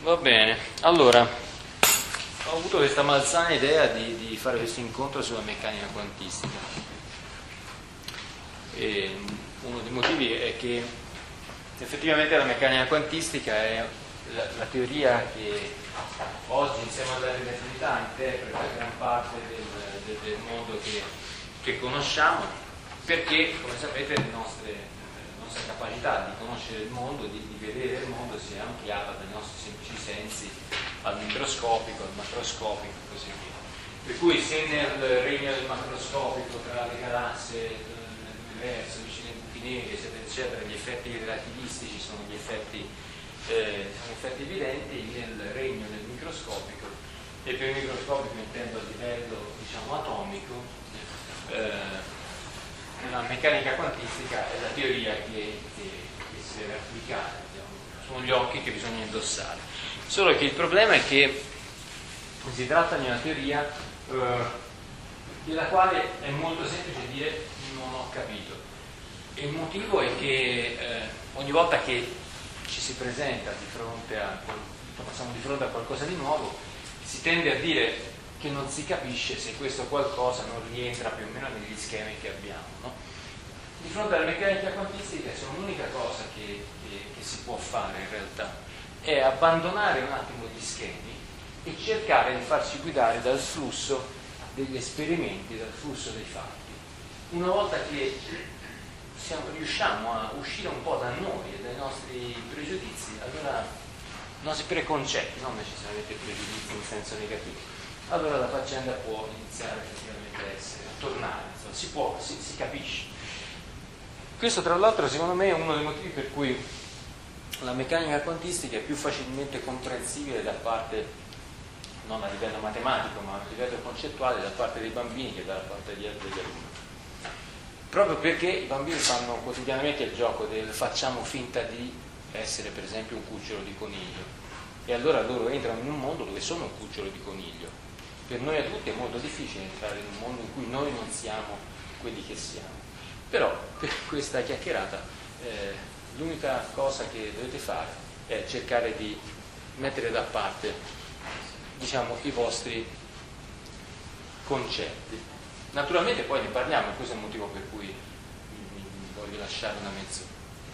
Va bene, allora ho avuto questa malsana idea di fare questo incontro sulla meccanica quantistica e uno dei motivi è che effettivamente la meccanica quantistica è la teoria che oggi insieme alla relatività interpreta gran parte del mondo che conosciamo, perché come sapete la nostra capacità di conoscere il mondo, di vedere il mondo si è ampliata dai nostri semplici sensi al microscopico, al macroscopico e così via. Per cui se nel regno del macroscopico tra le galassie, nell'universo, vicino ai buchi neri, eccetera, eccetera, gli effetti relativistici sono gli effetti evidenti, nel regno del microscopico, e per microscopico intendo a livello diciamo atomico, la meccanica quantistica è la teoria che si deve applicare, diciamo, sono gli occhi che bisogna indossare. Solo che il problema è che si tratta di una teoria della quale è molto semplice dire non ho capito. E il motivo è che ogni volta che ci si presenta passiamo di fronte a qualcosa di nuovo, si tende a dire che non si capisce se questo qualcosa non rientra più o meno negli schemi che abbiamo, no? Di fronte alla meccanica quantistica l'unica cosa che si può fare in realtà è abbandonare un attimo gli schemi e cercare di farci guidare dal flusso degli esperimenti, dal flusso dei fatti. Una volta che riusciamo a uscire un po' da noi e dai nostri pregiudizi, allora i nostri preconcetti, non necessariamente pregiudizi in senso negativo, allora la faccenda può iniziare effettivamente a tornare, insomma, si capisce. Questo tra l'altro secondo me è uno dei motivi per cui la meccanica quantistica è più facilmente comprensibile da parte, non a livello matematico, ma a livello concettuale, da parte dei bambini che da parte degli alunni. Proprio perché i bambini fanno quotidianamente il gioco del facciamo finta di essere per esempio un cucciolo di coniglio, e allora loro entrano in un mondo dove sono un cucciolo di coniglio. Per noi adulti è molto difficile entrare in un mondo in cui noi non siamo quelli che siamo. Però per questa chiacchierata l'unica cosa che dovete fare è cercare di mettere da parte, diciamo, i vostri concetti. Naturalmente poi ne parliamo, questo è il motivo per cui mi voglio lasciare una mezz'ora.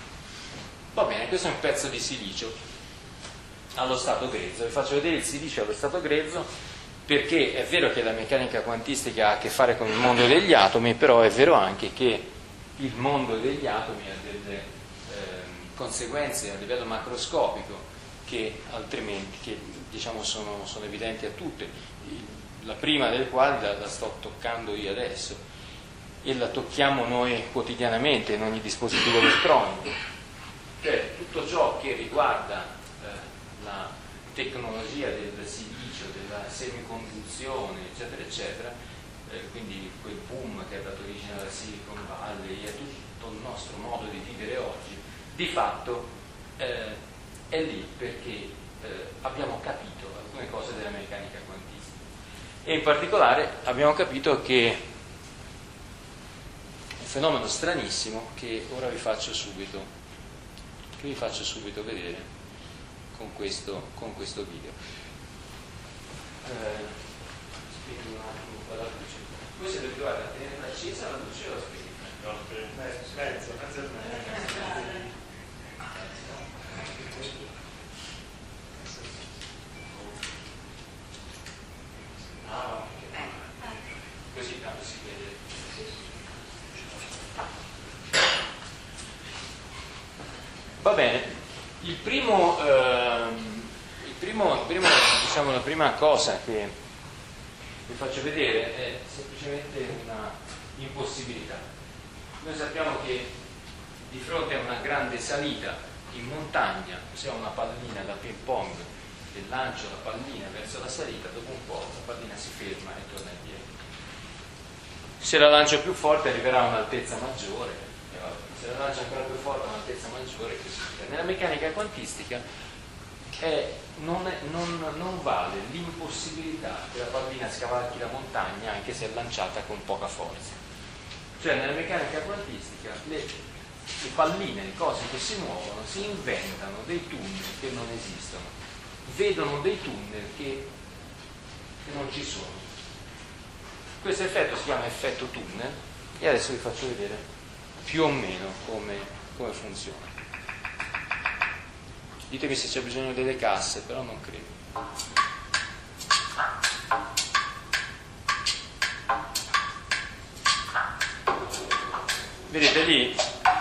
Va bene, questo è un pezzo di silicio allo stato grezzo. Vi faccio vedere il silicio allo stato grezzo, perché è vero che la meccanica quantistica ha a che fare con il mondo degli atomi, però è vero anche che il mondo degli atomi ha delle conseguenze a livello macroscopico che altrimenti diciamo sono evidenti a tutte. La prima delle quali la sto toccando io adesso e la tocchiamo noi quotidianamente in ogni dispositivo elettronico, cioè tutto ciò che riguarda la tecnologia del silicio, della semiconduzione, eccetera, eccetera, quindi quel boom che ha dato origine alla Silicon Valley e a tutto il nostro modo di vivere oggi, di fatto è lì perché abbiamo capito alcune cose della meccanica quantistica. E in particolare abbiamo capito che un fenomeno stranissimo che ora vi faccio subito vedere con questo video. Spieghi un attimo qua la luce. Voi siete abituati a tenere accesa la luce o la spegni? No, mezzo e mezzo. Così tanto si vede. Va bene, diciamo, la prima cosa che vi faccio vedere è semplicemente una impossibilità. Noi sappiamo che di fronte a una grande salita in montagna, se ho una pallina da ping pong e lancio la pallina verso la salita, dopo un po' la pallina si ferma e torna indietro. Se la lancio più forte arriverà a un'altezza maggiore, se la lancio ancora più forte a un'altezza maggiore, così via. Nella meccanica quantistica non vale l'impossibilità che la pallina scavalchi la montagna anche se è lanciata con poca forza. Cioè nella meccanica quantistica le palline, le cose che si muovono, si inventano dei tunnel che non esistono. vedono dei tunnel che non ci sono. Questo effetto si chiama effetto tunnel e adesso vi faccio vedere più o meno come funziona. Ditemi se c'è bisogno delle casse, però non credo. Vedete lì?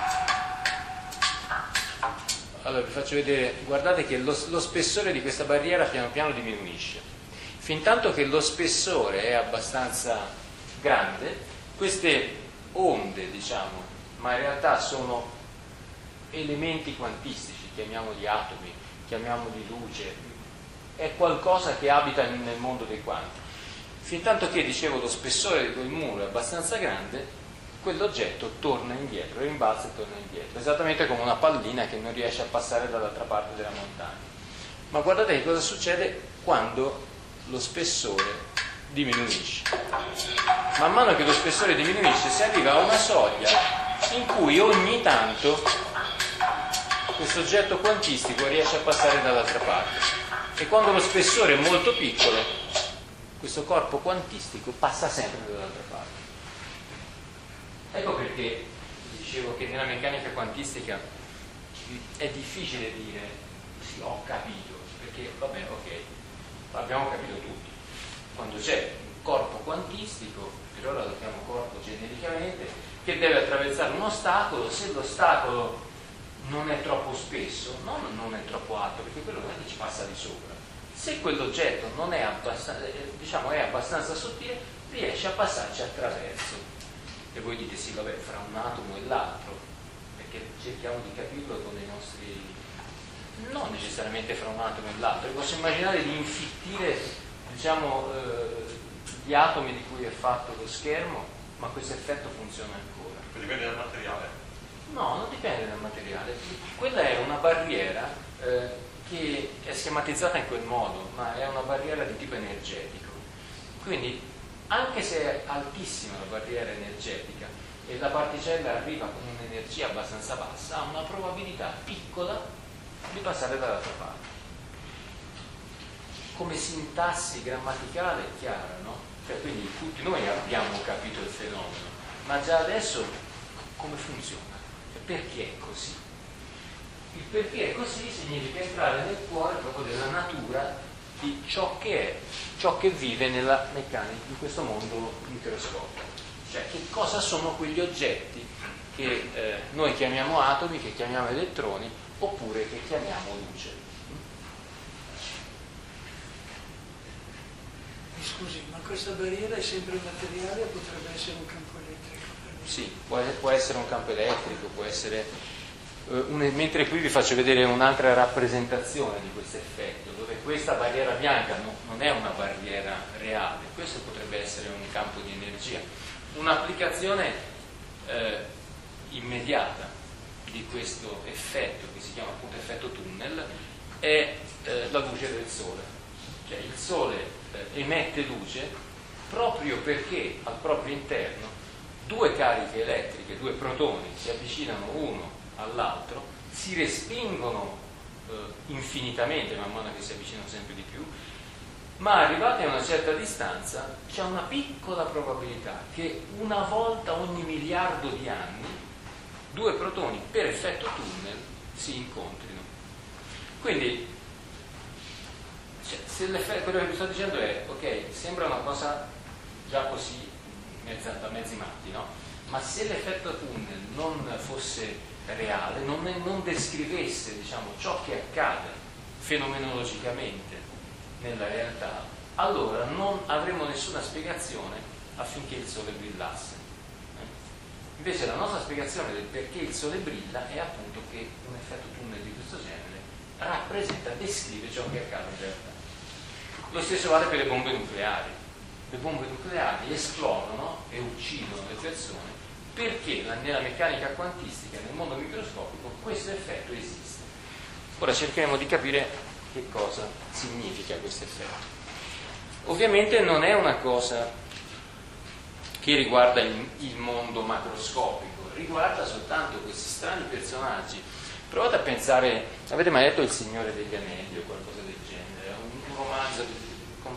Allora vi faccio vedere, guardate che lo spessore di questa barriera piano piano diminuisce. Fintanto che lo spessore è abbastanza grande, queste onde, diciamo, ma in realtà sono elementi quantistici, chiamiamoli atomi, chiamiamoli luce, è qualcosa che abita nel mondo dei quanti. Fintanto che, dicevo, lo spessore di quel muro è abbastanza grande, quell'oggetto torna indietro, rimbalza e torna indietro, esattamente come una pallina che non riesce a passare dall'altra parte della montagna. Ma guardate che cosa succede quando lo spessore diminuisce. Man mano che lo spessore diminuisce si arriva a una soglia in cui ogni tanto questo oggetto quantistico riesce a passare dall'altra parte, e quando lo spessore è molto piccolo questo corpo quantistico passa sempre dall'altra parte. Ecco perché dicevo che nella meccanica quantistica è difficile dire sì, ho capito, perché vabbè, ok, abbiamo capito tutti. Quando c'è un corpo quantistico, per ora lo chiamo corpo genericamente, che deve attraversare un ostacolo, se l'ostacolo non è troppo spesso, non è troppo alto, perché quello non è che ci passa di sopra. Se quell'oggetto non è abbastanza, diciamo, è abbastanza sottile, riesce a passarci attraverso. E voi dite sì, vabbè, fra un atomo e l'altro, perché cerchiamo di capirlo con i nostri... non necessariamente fra un atomo e l'altro. Io posso immaginare di infittire, diciamo, gli atomi di cui è fatto lo schermo, ma questo effetto funziona ancora. Dipende dal materiale? No, non dipende dal materiale. Quella è una barriera che è schematizzata in quel modo, ma è una barriera di tipo energetico. Quindi, anche se è altissima la barriera energetica e la particella arriva con un'energia abbastanza bassa, ha una probabilità piccola di passare dall'altra parte. Come sintassi grammaticale è chiara, no? Cioè, quindi tutti noi abbiamo capito il fenomeno, ma già adesso come funziona? Cioè, perché è così? Il perché è così significa entrare nel cuore proprio della natura di ciò che è, ciò che vive nella meccanica, in questo mondo microscopico. Cioè, che cosa sono quegli oggetti che noi chiamiamo atomi, che chiamiamo elettroni, oppure che chiamiamo luce. Mi scusi, ma questa barriera è sempre materiale o potrebbe essere un campo elettrico? Sì, può essere un campo elettrico, può essere... mentre qui vi faccio vedere un'altra rappresentazione di questo effetto, dove questa barriera bianca non è una barriera reale, questo potrebbe essere un campo di energia. Un'applicazione immediata di questo effetto, che si chiama appunto effetto tunnel, è la luce del Sole. Cioè il Sole emette luce proprio perché al proprio interno due cariche elettriche, due protoni si avvicinano uno all'altro, si respingono infinitamente man mano che si avvicinano sempre di più, ma arrivati a una certa distanza c'è una piccola probabilità che una volta ogni miliardo di anni due protoni per effetto tunnel si incontrino. Quindi se quello che vi sto dicendo è ok, sembra una cosa già così da mezzi matti, no? Ma se l'effetto tunnel non fosse reale, non descrivesse, diciamo, ciò che accade fenomenologicamente nella realtà, allora non avremo nessuna spiegazione affinché il Sole brillasse. Invece la nostra spiegazione del perché il Sole brilla è appunto che un effetto tunnel di questo genere rappresenta, descrive ciò che accade in realtà. Lo stesso vale per le bombe nucleari. Le bombe nucleari esplodono e uccidono le persone perché nella meccanica quantistica, nel mondo microscopico, questo effetto esiste. Ora cercheremo di capire che cosa significa questo effetto. Ovviamente non è una cosa che riguarda il mondo macroscopico, riguarda soltanto questi strani personaggi. Provate a pensare, avete mai letto Il Signore degli Anelli o qualcosa del genere?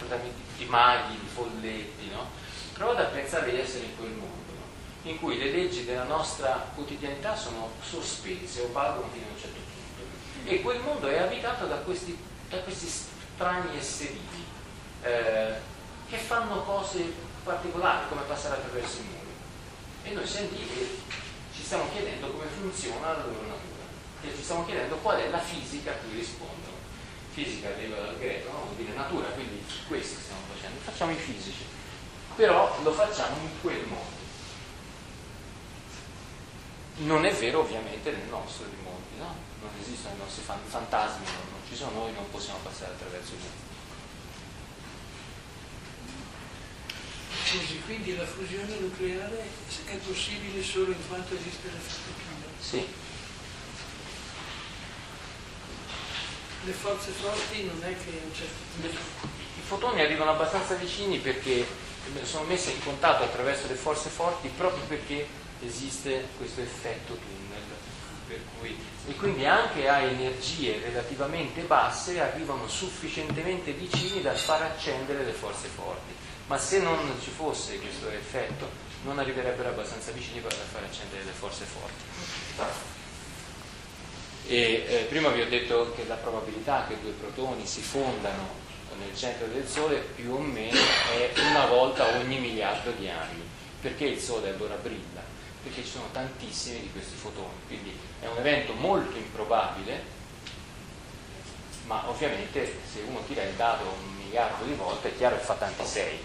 di maghi, di folletti, no? Provate a pensare di essere in quel mondo, no? In cui le leggi della nostra quotidianità sono sospese o valgono fino a un certo punto, e quel mondo è abitato da questi strani esserini che fanno cose particolari, come passare attraverso i muri, e noi siamo lì e ci stiamo chiedendo come funziona la loro natura, e ci stiamo chiedendo qual è la fisica a cui rispondono. Fisica deriva dal greco, no? Vuol dire natura, quindi questo stiamo facendo, facciamo i fisici, però lo facciamo in quel modo. Non è vero ovviamente nel nostro di mondi, no? Non esistono i nostri fantasmi, non ci sono, noi non possiamo passare attraverso i mondi. Scusi, quindi la fusione nucleare è possibile solo in quanto esiste l'effetto Kindle? Sì. Le forze forti non è che un certo punto... I fotoni arrivano abbastanza vicini perché sono messi in contatto attraverso le forze forti proprio perché esiste questo effetto tunnel, per cui, e quindi anche a energie relativamente basse arrivano sufficientemente vicini da far accendere le forze forti, ma se non ci fosse questo effetto non arriverebbero abbastanza vicini da far accendere le forze forti. E prima vi ho detto che la probabilità che due protoni si fondano nel centro del Sole più o meno è una volta ogni miliardo di anni. Perché il Sole allora brilla? Perché ci sono tantissimi di questi fotoni, quindi è un evento molto improbabile, ma ovviamente se uno tira il dado 1 miliardo di volte è chiaro che fa tanti 6.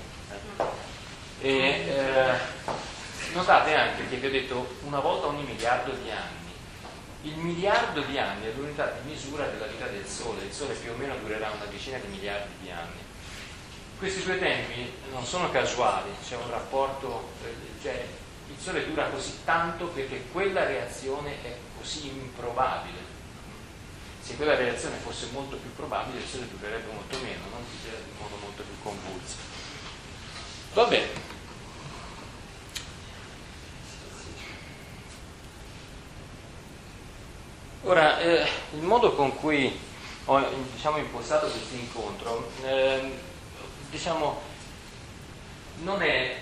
Notate anche che vi ho detto una volta ogni miliardo di anni. Il miliardo di anni è l'unità di misura della vita del Sole. Il Sole più o meno durerà una decina di miliardi di anni. Questi due tempi non sono casuali, c'è un rapporto, cioè il Sole dura così tanto perché quella reazione è così improbabile. Se quella reazione fosse molto più probabile, il Sole durerebbe molto meno, non in modo molto più convulso. Va bene. Ora, il modo con cui ho impostato questo incontro non è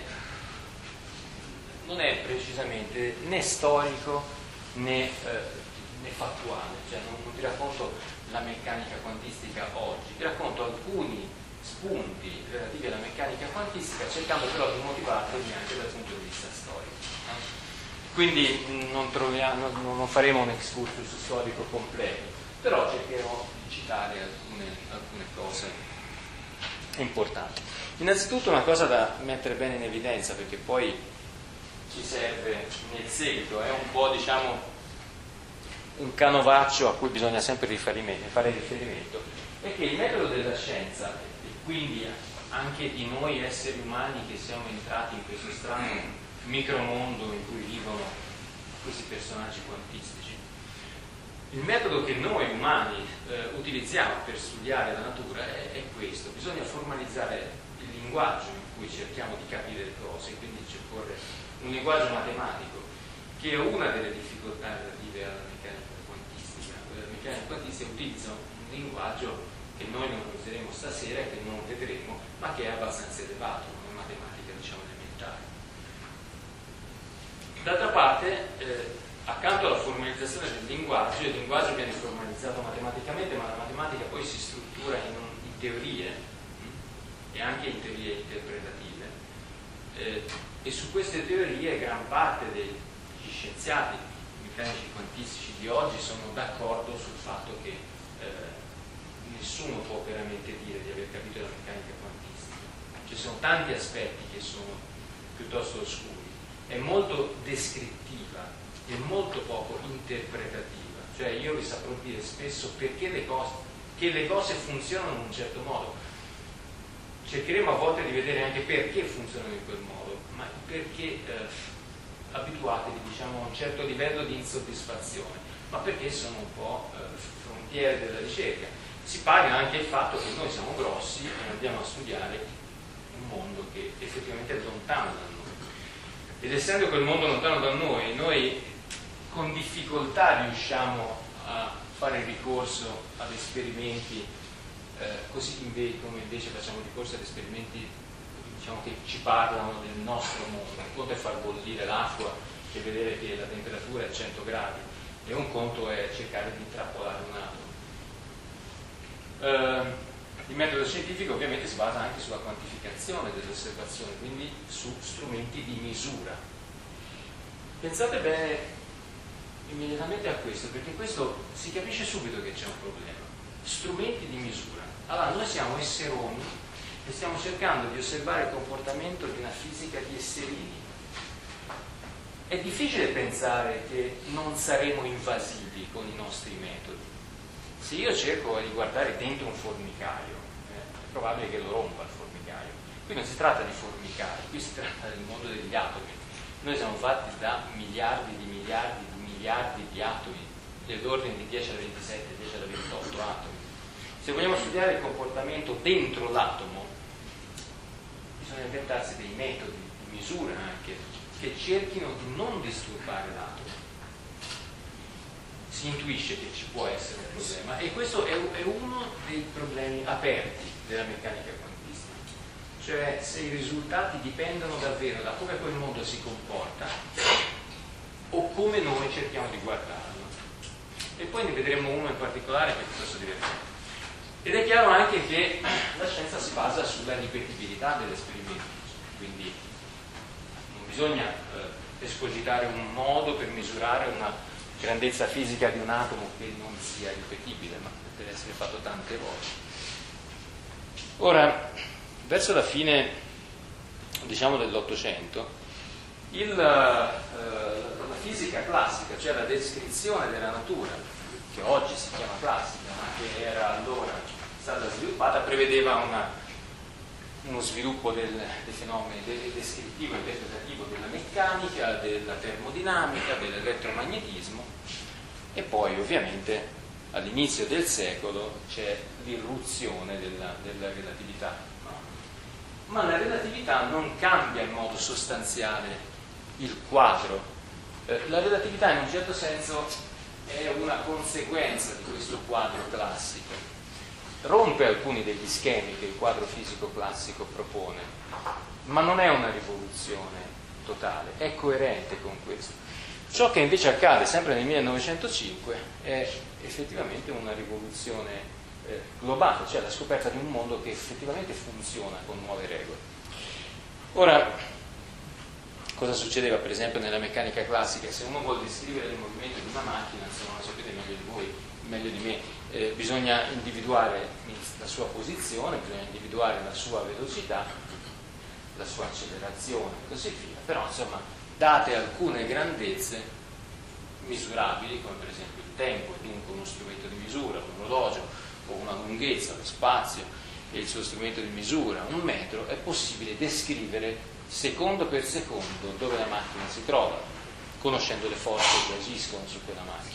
precisamente né storico né fattuale, cioè non ti racconto la meccanica quantistica oggi, ti racconto alcuni spunti relativi alla meccanica quantistica cercando però di motivarli anche dal punto di vista storico. Quindi non faremo un excursus storico completo, però cercherò di citare alcune cose importanti. Innanzitutto una cosa da mettere bene in evidenza, perché poi ci serve nel seguito, è un po' un canovaccio a cui bisogna sempre fare riferimento, è che il metodo della scienza, e quindi anche di noi esseri umani che siamo entrati in questo strano micromondo in cui vivono questi personaggi quantistici, il metodo che noi umani utilizziamo per studiare la natura è questo. Bisogna formalizzare il linguaggio in cui cerchiamo di capire le cose, quindi ci occorre un linguaggio matematico, che è una delle difficoltà relative alla meccanica quantistica. La meccanica quantistica utilizza un linguaggio che noi non useremo stasera e che non vedremo, ma che è abbastanza elevato, come matematica elementare. D'altra parte, accanto alla formalizzazione del linguaggio, il linguaggio viene formalizzato matematicamente, ma la matematica poi si struttura in teorie e anche in teorie interpretative, e su queste teorie gran parte degli scienziati meccanici quantistici di oggi sono d'accordo sul fatto che nessuno può veramente dire di aver capito la meccanica quantistica. Ci sono tanti aspetti che sono piuttosto oscuri. È molto descrittiva e molto poco interpretativa, cioè io vi saprò dire spesso perché le cose funzionano in un certo modo. Cercheremo a volte di vedere anche perché funzionano in quel modo, ma perché abituati a un certo livello di insoddisfazione, ma perché sono un po' frontiere della ricerca. Si paga anche il fatto che noi siamo grossi e andiamo a studiare un mondo che effettivamente è lontano da noi. Ed essendo quel mondo lontano da noi con difficoltà riusciamo a fare ricorso ad esperimenti così come invece facciamo ricorso ad esperimenti, diciamo, che ci parlano del nostro mondo. Un conto è far bollire l'acqua e vedere che la temperatura è 100 gradi, e un conto è cercare di intrappolare un atomo. Il metodo scientifico ovviamente si basa anche sulla quantificazione delle osservazioni, quindi su strumenti di misura. Pensate bene immediatamente a questo, perché questo si capisce subito che c'è un problema. Strumenti di misura. Allora, noi siamo esseroni e stiamo cercando di osservare il comportamento di una fisica di esserini. È difficile pensare che non saremo invasivi con i nostri metodi. Se io cerco di guardare dentro un formicaio, è probabile che lo rompa il formicaio. Qui non si tratta di formicaio, qui si tratta del mondo degli atomi. Noi siamo fatti da miliardi di miliardi di miliardi di atomi, dell'ordine di 10 alla 27, 10 alla 28 atomi. Se vogliamo studiare il comportamento dentro l'atomo, bisogna inventarsi dei metodi di misura anche, che cerchino di non disturbare l'atomo. Si intuisce che ci può essere un problema, e questo è uno dei problemi aperti della meccanica quantistica, cioè se i risultati dipendono davvero da come quel mondo si comporta o come noi cerchiamo di guardarlo. E poi ne vedremo uno in particolare che è piuttosto divertente. Ed è chiaro anche che la scienza si basa sulla ripetibilità dell'esperimento, quindi non bisogna escogitare un modo per misurare una grandezza fisica di un atomo che non sia ripetibile, ma deve essere fatto tante volte. Ora, verso la fine, diciamo, dell'Ottocento, la fisica classica, cioè la descrizione della natura, che oggi si chiama classica, ma che era allora stata sviluppata, prevedeva uno sviluppo dei fenomeni descrittivo e interpretativo della meccanica, della termodinamica, dell'elettromagnetismo, e poi ovviamente all'inizio del secolo c'è l'irruzione della relatività. Ma la relatività non cambia in modo sostanziale il quadro. La relatività in un certo senso è una conseguenza di questo quadro classico. Rompe alcuni degli schemi che il quadro fisico classico propone, ma non è una rivoluzione totale, è coerente con questo. Ciò che invece accade sempre nel 1905 è effettivamente una rivoluzione globale, cioè la scoperta di un mondo che effettivamente funziona con nuove regole. Ora, cosa succedeva per esempio nella meccanica classica? Se uno vuole descrivere il movimento di una macchina, insomma, lo sapete meglio di voi, meglio di me, bisogna individuare la sua posizione, bisogna individuare la sua velocità, la sua accelerazione e così via. Però insomma, date alcune grandezze misurabili, come per esempio il tempo, e dunque uno strumento di misura, un orologio, o una lunghezza, lo spazio e il suo strumento di misura, un metro, è possibile descrivere secondo per secondo dove la macchina si trova, conoscendo le forze che agiscono su quella macchina.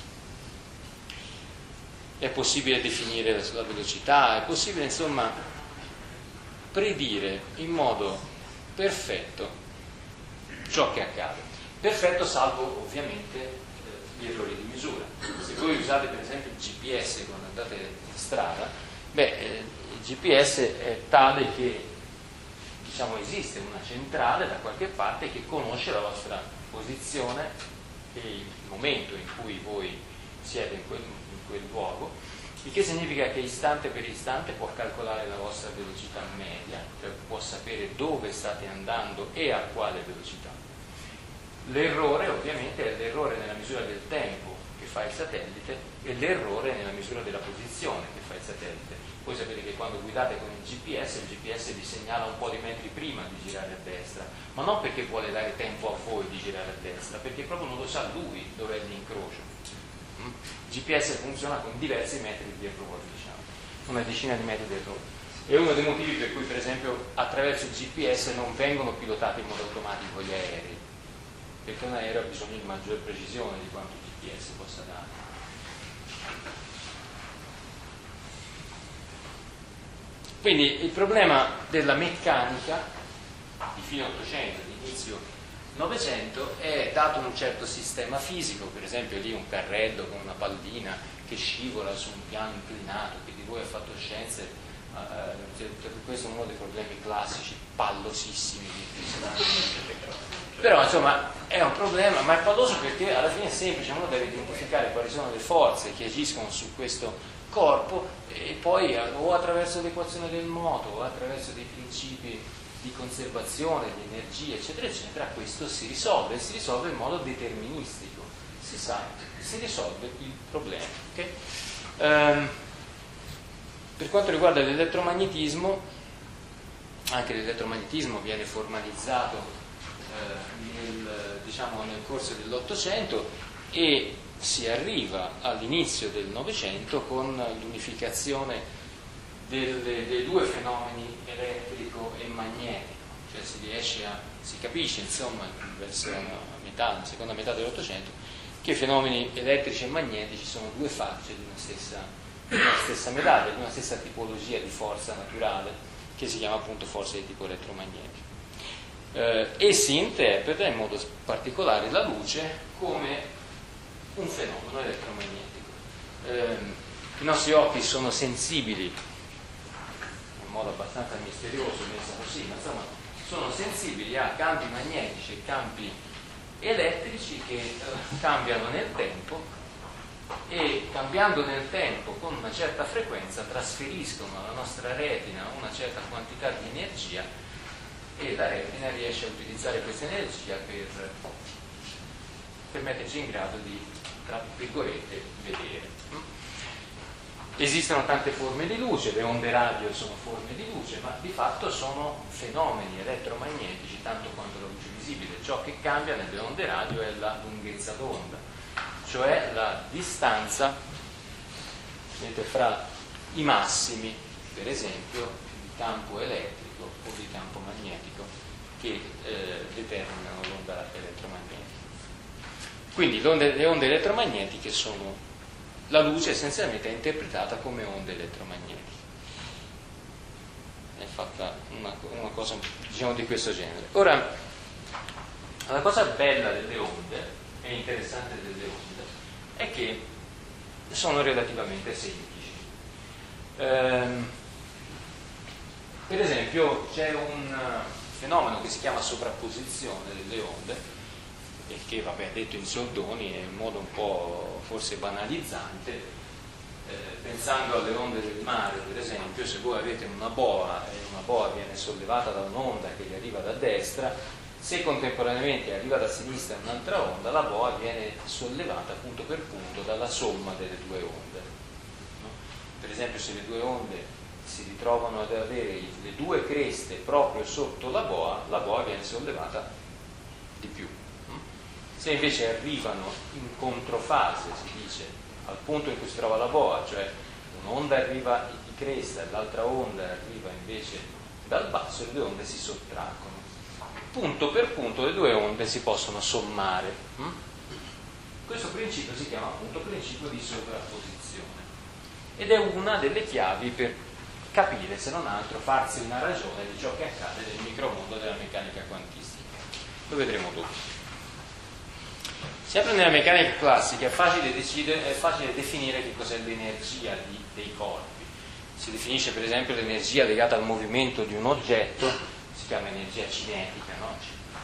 È possibile definire la velocità, è possibile insomma predire in modo perfetto ciò che accade. Perfetto salvo ovviamente gli errori di misura. Se voi usate per esempio il GPS quando andate in strada, il GPS è tale che, diciamo, esiste una centrale da qualche parte che conosce la vostra posizione e il momento in cui voi siete in quel luogo, il che significa che istante per istante può calcolare la vostra velocità media, cioè può sapere dove state andando e a quale velocità. L'errore ovviamente è l'errore nella misura del tempo che fa il satellite e l'errore nella misura della posizione che fa il satellite. Voi sapete che quando guidate con il GPS vi segnala un po' di metri prima di girare a destra, ma non perché vuole dare tempo a voi di girare a destra, perché proprio non lo sa lui dove è l'incrocio. Il GPS funziona con diversi metri di errore, diciamo, una decina di metri di errore. È uno dei motivi per cui, per esempio, attraverso il GPS non vengono pilotati in modo automatico gli aerei, perché un aereo ha bisogno di maggior precisione di quanto il GPS possa dare. Quindi il problema della meccanica di fine 800, di inizio 900, è dato un certo sistema fisico, per esempio lì un carrello con una pallina che scivola su un piano inclinato. Chi di voi ha fatto scienze questo è uno dei problemi classici, pallosissimi di fisica. Però insomma è un problema, ma è palloso perché alla fine è semplice, uno deve identificare quali sono le forze che agiscono su questo corpo e poi o attraverso l'equazione del moto o attraverso dei principi di conservazione, di energia, eccetera, eccetera, questo si risolve in modo deterministico. Si sa, si risolve il problema. Okay? Per quanto riguarda l'elettromagnetismo, anche l'elettromagnetismo viene formalizzato nel corso dell'Ottocento e si arriva all'inizio del Novecento con l'unificazione dei due fenomeni elettrico e magnetico, cioè si capisce insomma verso la seconda metà dell'Ottocento che i fenomeni elettrici e magnetici sono due facce di una stessa medaglia, di una stessa tipologia di forza naturale che si chiama appunto forza di tipo elettromagnetico. E si interpreta in modo particolare la luce come un fenomeno elettromagnetico. I nostri occhi sono sensibili in modo abbastanza misterioso, pensa così, ma insomma sono sensibili a campi magnetici e campi elettrici che cambiano nel tempo e cambiando nel tempo con una certa frequenza trasferiscono alla nostra retina una certa quantità di energia e la retina riesce a utilizzare questa energia per metterci in grado di, tra virgolette, vedere. Esistono tante forme di luce, le onde radio sono forme di luce, ma di fatto sono fenomeni elettromagnetici tanto quanto la luce visibile. Ciò che cambia nelle onde radio è la lunghezza d'onda, cioè la distanza fra i massimi, per esempio, di campo elettrico o di campo magnetico che determinano l'onda elettromagnetica. Quindi le onde elettromagnetiche sono la luce essenzialmente è interpretata come onde elettromagnetiche. È fatta una cosa diciamo di questo genere. Ora, la cosa bella delle onde e interessante delle onde è che sono relativamente semplici. Per esempio c'è un fenomeno che si chiama sovrapposizione delle onde e che vabbè detto in soldoni è in modo un po' forse banalizzante, pensando alle onde del mare per esempio, se voi avete una boa e una boa viene sollevata da un'onda che gli arriva da destra, se contemporaneamente arriva da sinistra un'altra onda, la boa viene sollevata punto per punto dalla somma delle due onde, no? Per esempio se le due onde si ritrovano ad avere le due creste proprio sotto la boa viene sollevata di più. Se invece arrivano in controfase, si dice, al punto in cui si trova la boa, cioè un'onda arriva di cresta e l'altra onda arriva invece dal basso, le due onde si sottraggono. Punto per punto le due onde si possono sommare. Questo principio si chiama appunto principio di sovrapposizione ed è una delle chiavi per capire, se non altro, farsi una ragione di ciò che accade nel micromondo della meccanica quantistica. Lo vedremo dopo. Sempre nella meccanica classica è facile definire che cos'è l'energia dei corpi. Si definisce per esempio l'energia legata al movimento di un oggetto, si chiama energia cinetica, no?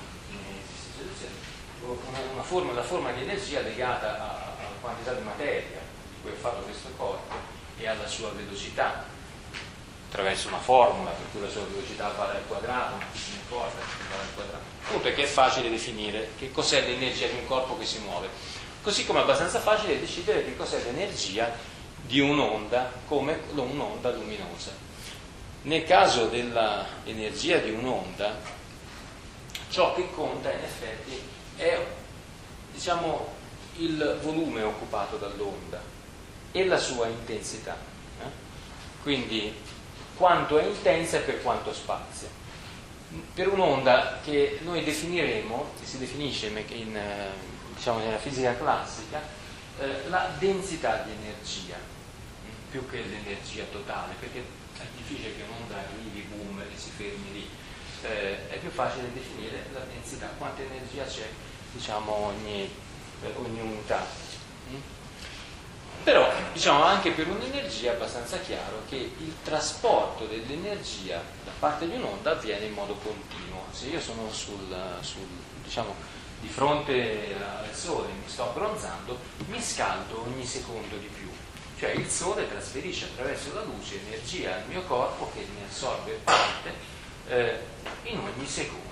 La forma di energia legata alla quantità di materia di cui è fatto questo corpo e alla sua velocità, attraverso una formula per cui la sua velocità vale al quadrato, non importa che vale al quadrato. Il punto è che è facile definire che cos'è l'energia di un corpo che si muove, così come è abbastanza facile decidere che cos'è l'energia di un'onda come un'onda luminosa. Nel caso dell'energia di un'onda, ciò che conta in effetti è, diciamo, il volume occupato dall'onda e la sua intensità. Quindi quanto è intensa e per quanto spazio. Per un'onda che noi definiremo, che si definisce diciamo, nella fisica classica, la densità di energia, più che l'energia totale, perché è difficile che un'onda arrivi, boom, e si fermi lì. È più facile definire la densità, quanta energia c'è, diciamo, ogni unità. Però diciamo anche per un'energia è abbastanza chiaro che il trasporto dell'energia da parte di un'onda avviene in modo continuo. Se io sono diciamo, di fronte al sole, mi sto abbronzando, mi scaldo ogni secondo di più. Cioè il sole trasferisce attraverso la luce energia al mio corpo che ne assorbe parte in ogni secondo.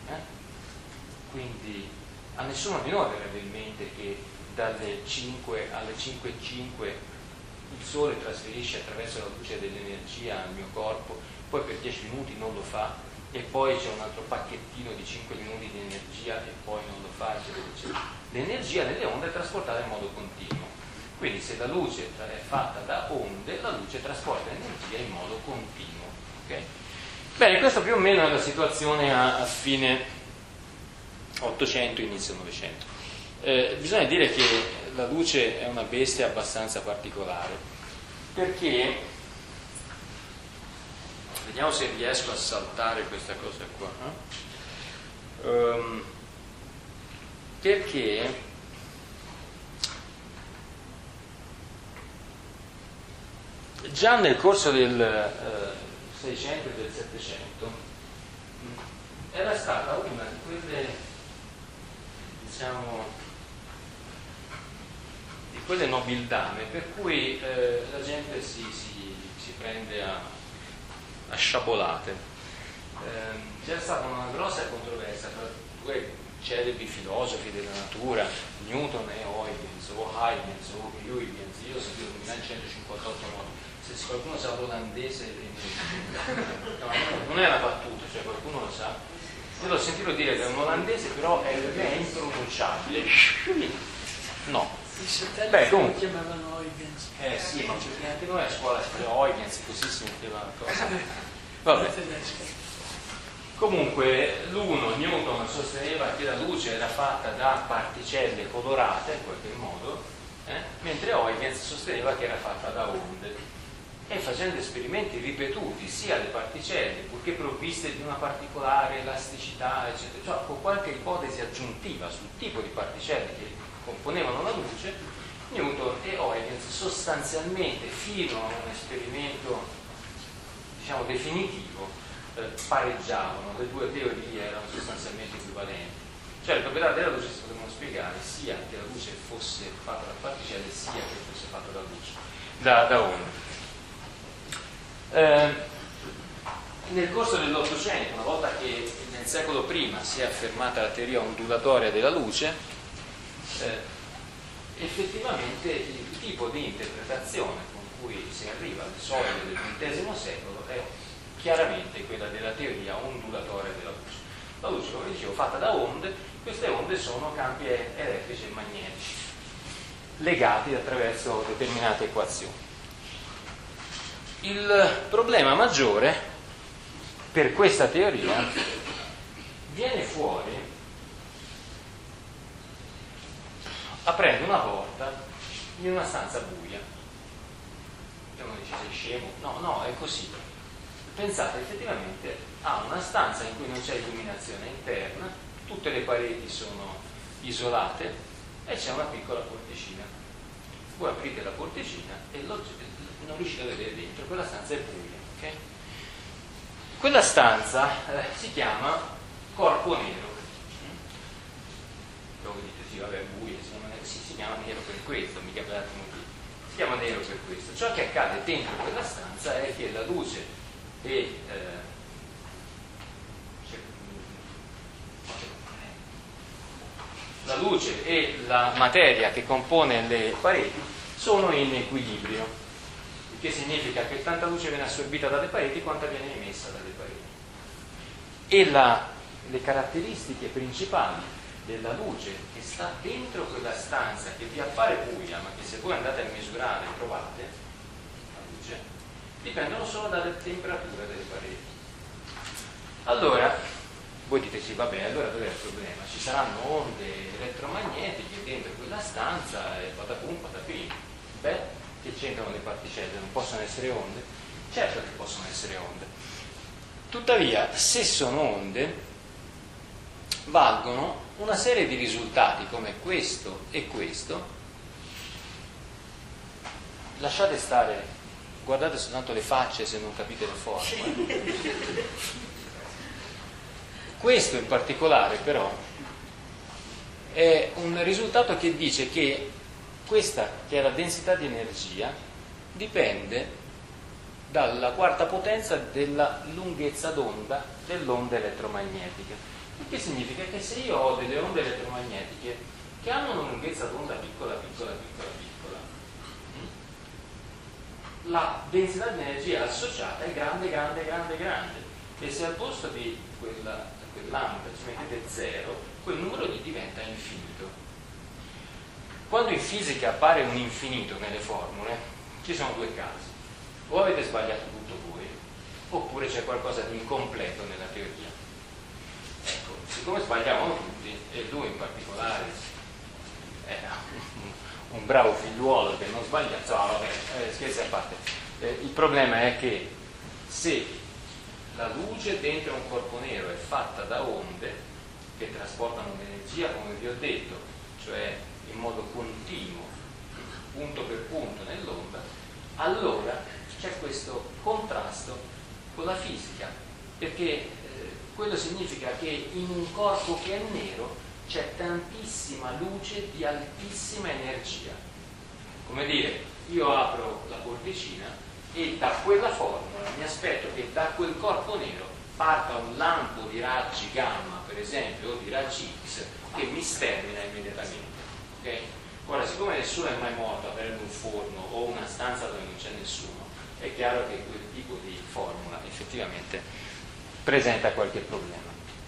Quindi a nessuno di noi verrebbe in mente che dalle 5 alle 5:05 il sole trasferisce attraverso la luce dell'energia al mio corpo, poi per 10 minuti non lo fa e poi c'è un altro pacchettino di 5 minuti di energia e poi non lo fa, eccetera, eccetera. L'energia nelle onde è trasportata in modo continuo, quindi se la luce è fatta da onde, la luce trasporta energia in modo continuo. Okay? Bene, questa più o meno è la situazione a fine 800, inizio 900. Bisogna dire che la luce è una bestia abbastanza particolare, perché vediamo se riesco a saltare questa cosa qua, perché già nel corso del 600 e del 700 era stata una di quelle, diciamo, di quelle nobildame per cui la gente si prende a sciabolate. C'era stata una grossa controversia tra due celebri filosofi della natura, Newton e Huygens, o Huygens o Huygens. Io ho sentito 1158 nomi. Se qualcuno sa l'olandese non è una battuta, cioè qualcuno lo sa. Io l'ho sentito dire che è un olandese, però è impronunciabile. No. I satelliti lo chiamavano Huygens. Sì, ma anche noi a scuola Huygens, così si metteva la cosa. Vabbè. Comunque l'uno, Newton, sosteneva che la luce era fatta da particelle colorate in qualche modo, mentre Huygens sosteneva che era fatta da onde. E facendo esperimenti ripetuti sia alle particelle, purché provviste di una particolare elasticità, eccetera, cioè con qualche ipotesi aggiuntiva sul tipo di particelle che componevano la luce, Newton e Huygens sostanzialmente, fino a un esperimento, diciamo, definitivo, pareggiavano, le due teorie erano sostanzialmente equivalenti. Cioè le proprietà della luce si potevano spiegare sia che la luce fosse fatta da particelle, sia che fosse fatta da luce, da onde. Nel corso dell'Ottocento, una volta che nel secolo prima si è affermata la teoria ondulatoria della luce, effettivamente il tipo di interpretazione con cui si arriva alle soglie del XX secolo è chiaramente quella della teoria ondulatoria della luce. La luce, come dicevo, fatta da onde, queste onde sono campi elettrici e magnetici legati attraverso determinate equazioni. Il problema maggiore per questa teoria viene fuori aprendo una porta in una stanza buia. E uno dice: sei scemo? No, è così. Pensate effettivamente a una stanza in cui non c'è illuminazione interna, tutte le pareti sono isolate e c'è una piccola porticina. Voi aprite la porticina e non riuscite a vedere dentro, quella stanza è buia. Okay? Quella stanza si chiama corpo nero. Voi dite: sì, vabbè, è buia, si chiama nero per questo, mica per altri motivi. Si chiama nero per questo. Ciò che accade dentro quella stanza è che la luce e la materia che compone le pareti sono in equilibrio, il che significa che tanta luce viene assorbita dalle pareti quanta viene emessa dalle pareti. E le caratteristiche principali della luce che sta dentro quella stanza, che vi appare buia, ma che se voi andate a misurare trovate la luce, dipendono solo dalla temperatura delle pareti. Allora, voi dite: sì, vabbè, allora dov'è il problema? Ci saranno onde elettromagnetiche dentro quella stanza e patapum, patapim. Beh, che c'entrano le particelle? Non possono essere onde? Certo che possono essere onde. Tuttavia, se sono onde, valgono una serie di risultati come questo e questo, lasciate stare, guardate soltanto le facce se non capite le formule. Questo in particolare però è un risultato che dice che questa, che è la densità di energia, dipende dalla quarta potenza della lunghezza d'onda dell'onda elettromagnetica. Il che significa che se io ho delle onde elettromagnetiche che hanno una lunghezza d'onda piccola, la densità di energia associata è grande. E se al posto di quell'ambito ci mettete 0, quel numero gli diventa infinito. Quando in fisica appare un infinito nelle formule, ci sono due casi. O avete sbagliato tutto voi, oppure c'è qualcosa di incompleto nella teoria. Ecco, siccome sbagliavano tutti, e lui in particolare era un bravo figliuolo che non sbaglia, scherzi a parte. Il problema è che se la luce dentro un corpo nero è fatta da onde che trasportano l'energia, come vi ho detto, cioè in modo continuo, punto per punto nell'onda, allora c'è questo contrasto con la fisica, perché quello significa che in un corpo che è nero c'è tantissima luce di altissima energia. Come dire, io apro la porticina e da quella formula mi aspetto che da quel corpo nero parta un lampo di raggi gamma, per esempio, o di raggi X, che mi stermina immediatamente. Okay? Ora, siccome nessuno è mai morto aprendo un forno o una stanza dove non c'è nessuno, è chiaro che quel tipo di formula effettivamente presenta qualche problema.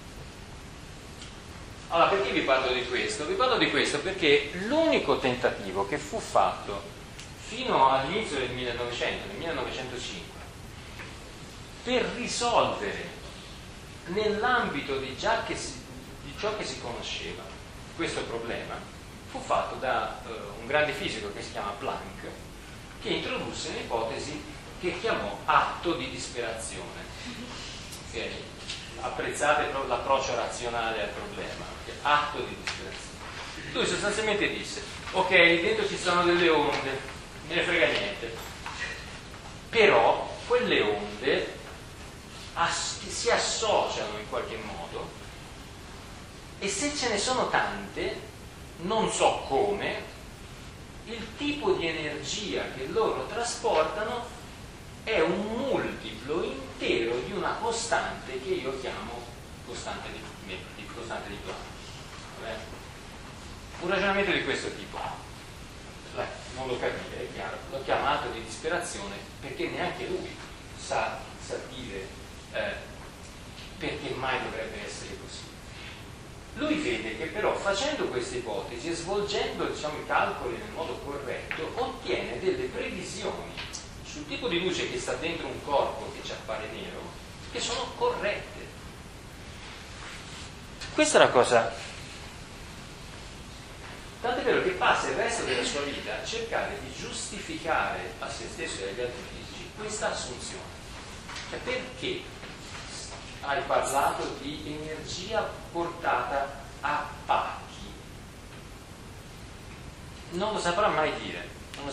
Allora, perché vi parlo di questo? Vi parlo di questo perché l'unico tentativo che fu fatto fino all'inizio del 1900, nel 1905, per risolvere nell'ambito di ciò che si conosceva questo problema, fu fatto da un grande fisico che si chiama Planck, che introdusse un'ipotesi che chiamò atto di disperazione. Okay? Apprezzate l'approccio razionale al problema, atto di disperazione. Lui sostanzialmente disse: ok, lì dentro ci sono delle onde, me ne frega niente, però quelle onde si associano in qualche modo, e se ce ne sono tante, non so come, il tipo di energia che loro trasportano è un multiplo intero di una costante che io chiamo costante di Planck. Un ragionamento di questo tipo non lo capite, è chiaro, l'ho chiamato di disperazione perché neanche lui sa dire perché mai dovrebbe essere così. Lui vede che però facendo queste ipotesi e svolgendo, diciamo, i calcoli nel modo corretto, ottiene delle previsioni sul tipo di luce che sta dentro un corpo che ci appare nero, che sono corrette. Questa è la cosa. Tanto è vero che passa il resto della sua vita a cercare di giustificare a se stesso e agli altri fisici questa assunzione. Cioè, perché hai parlato di energia portata a pacchi? Non lo saprà mai dire.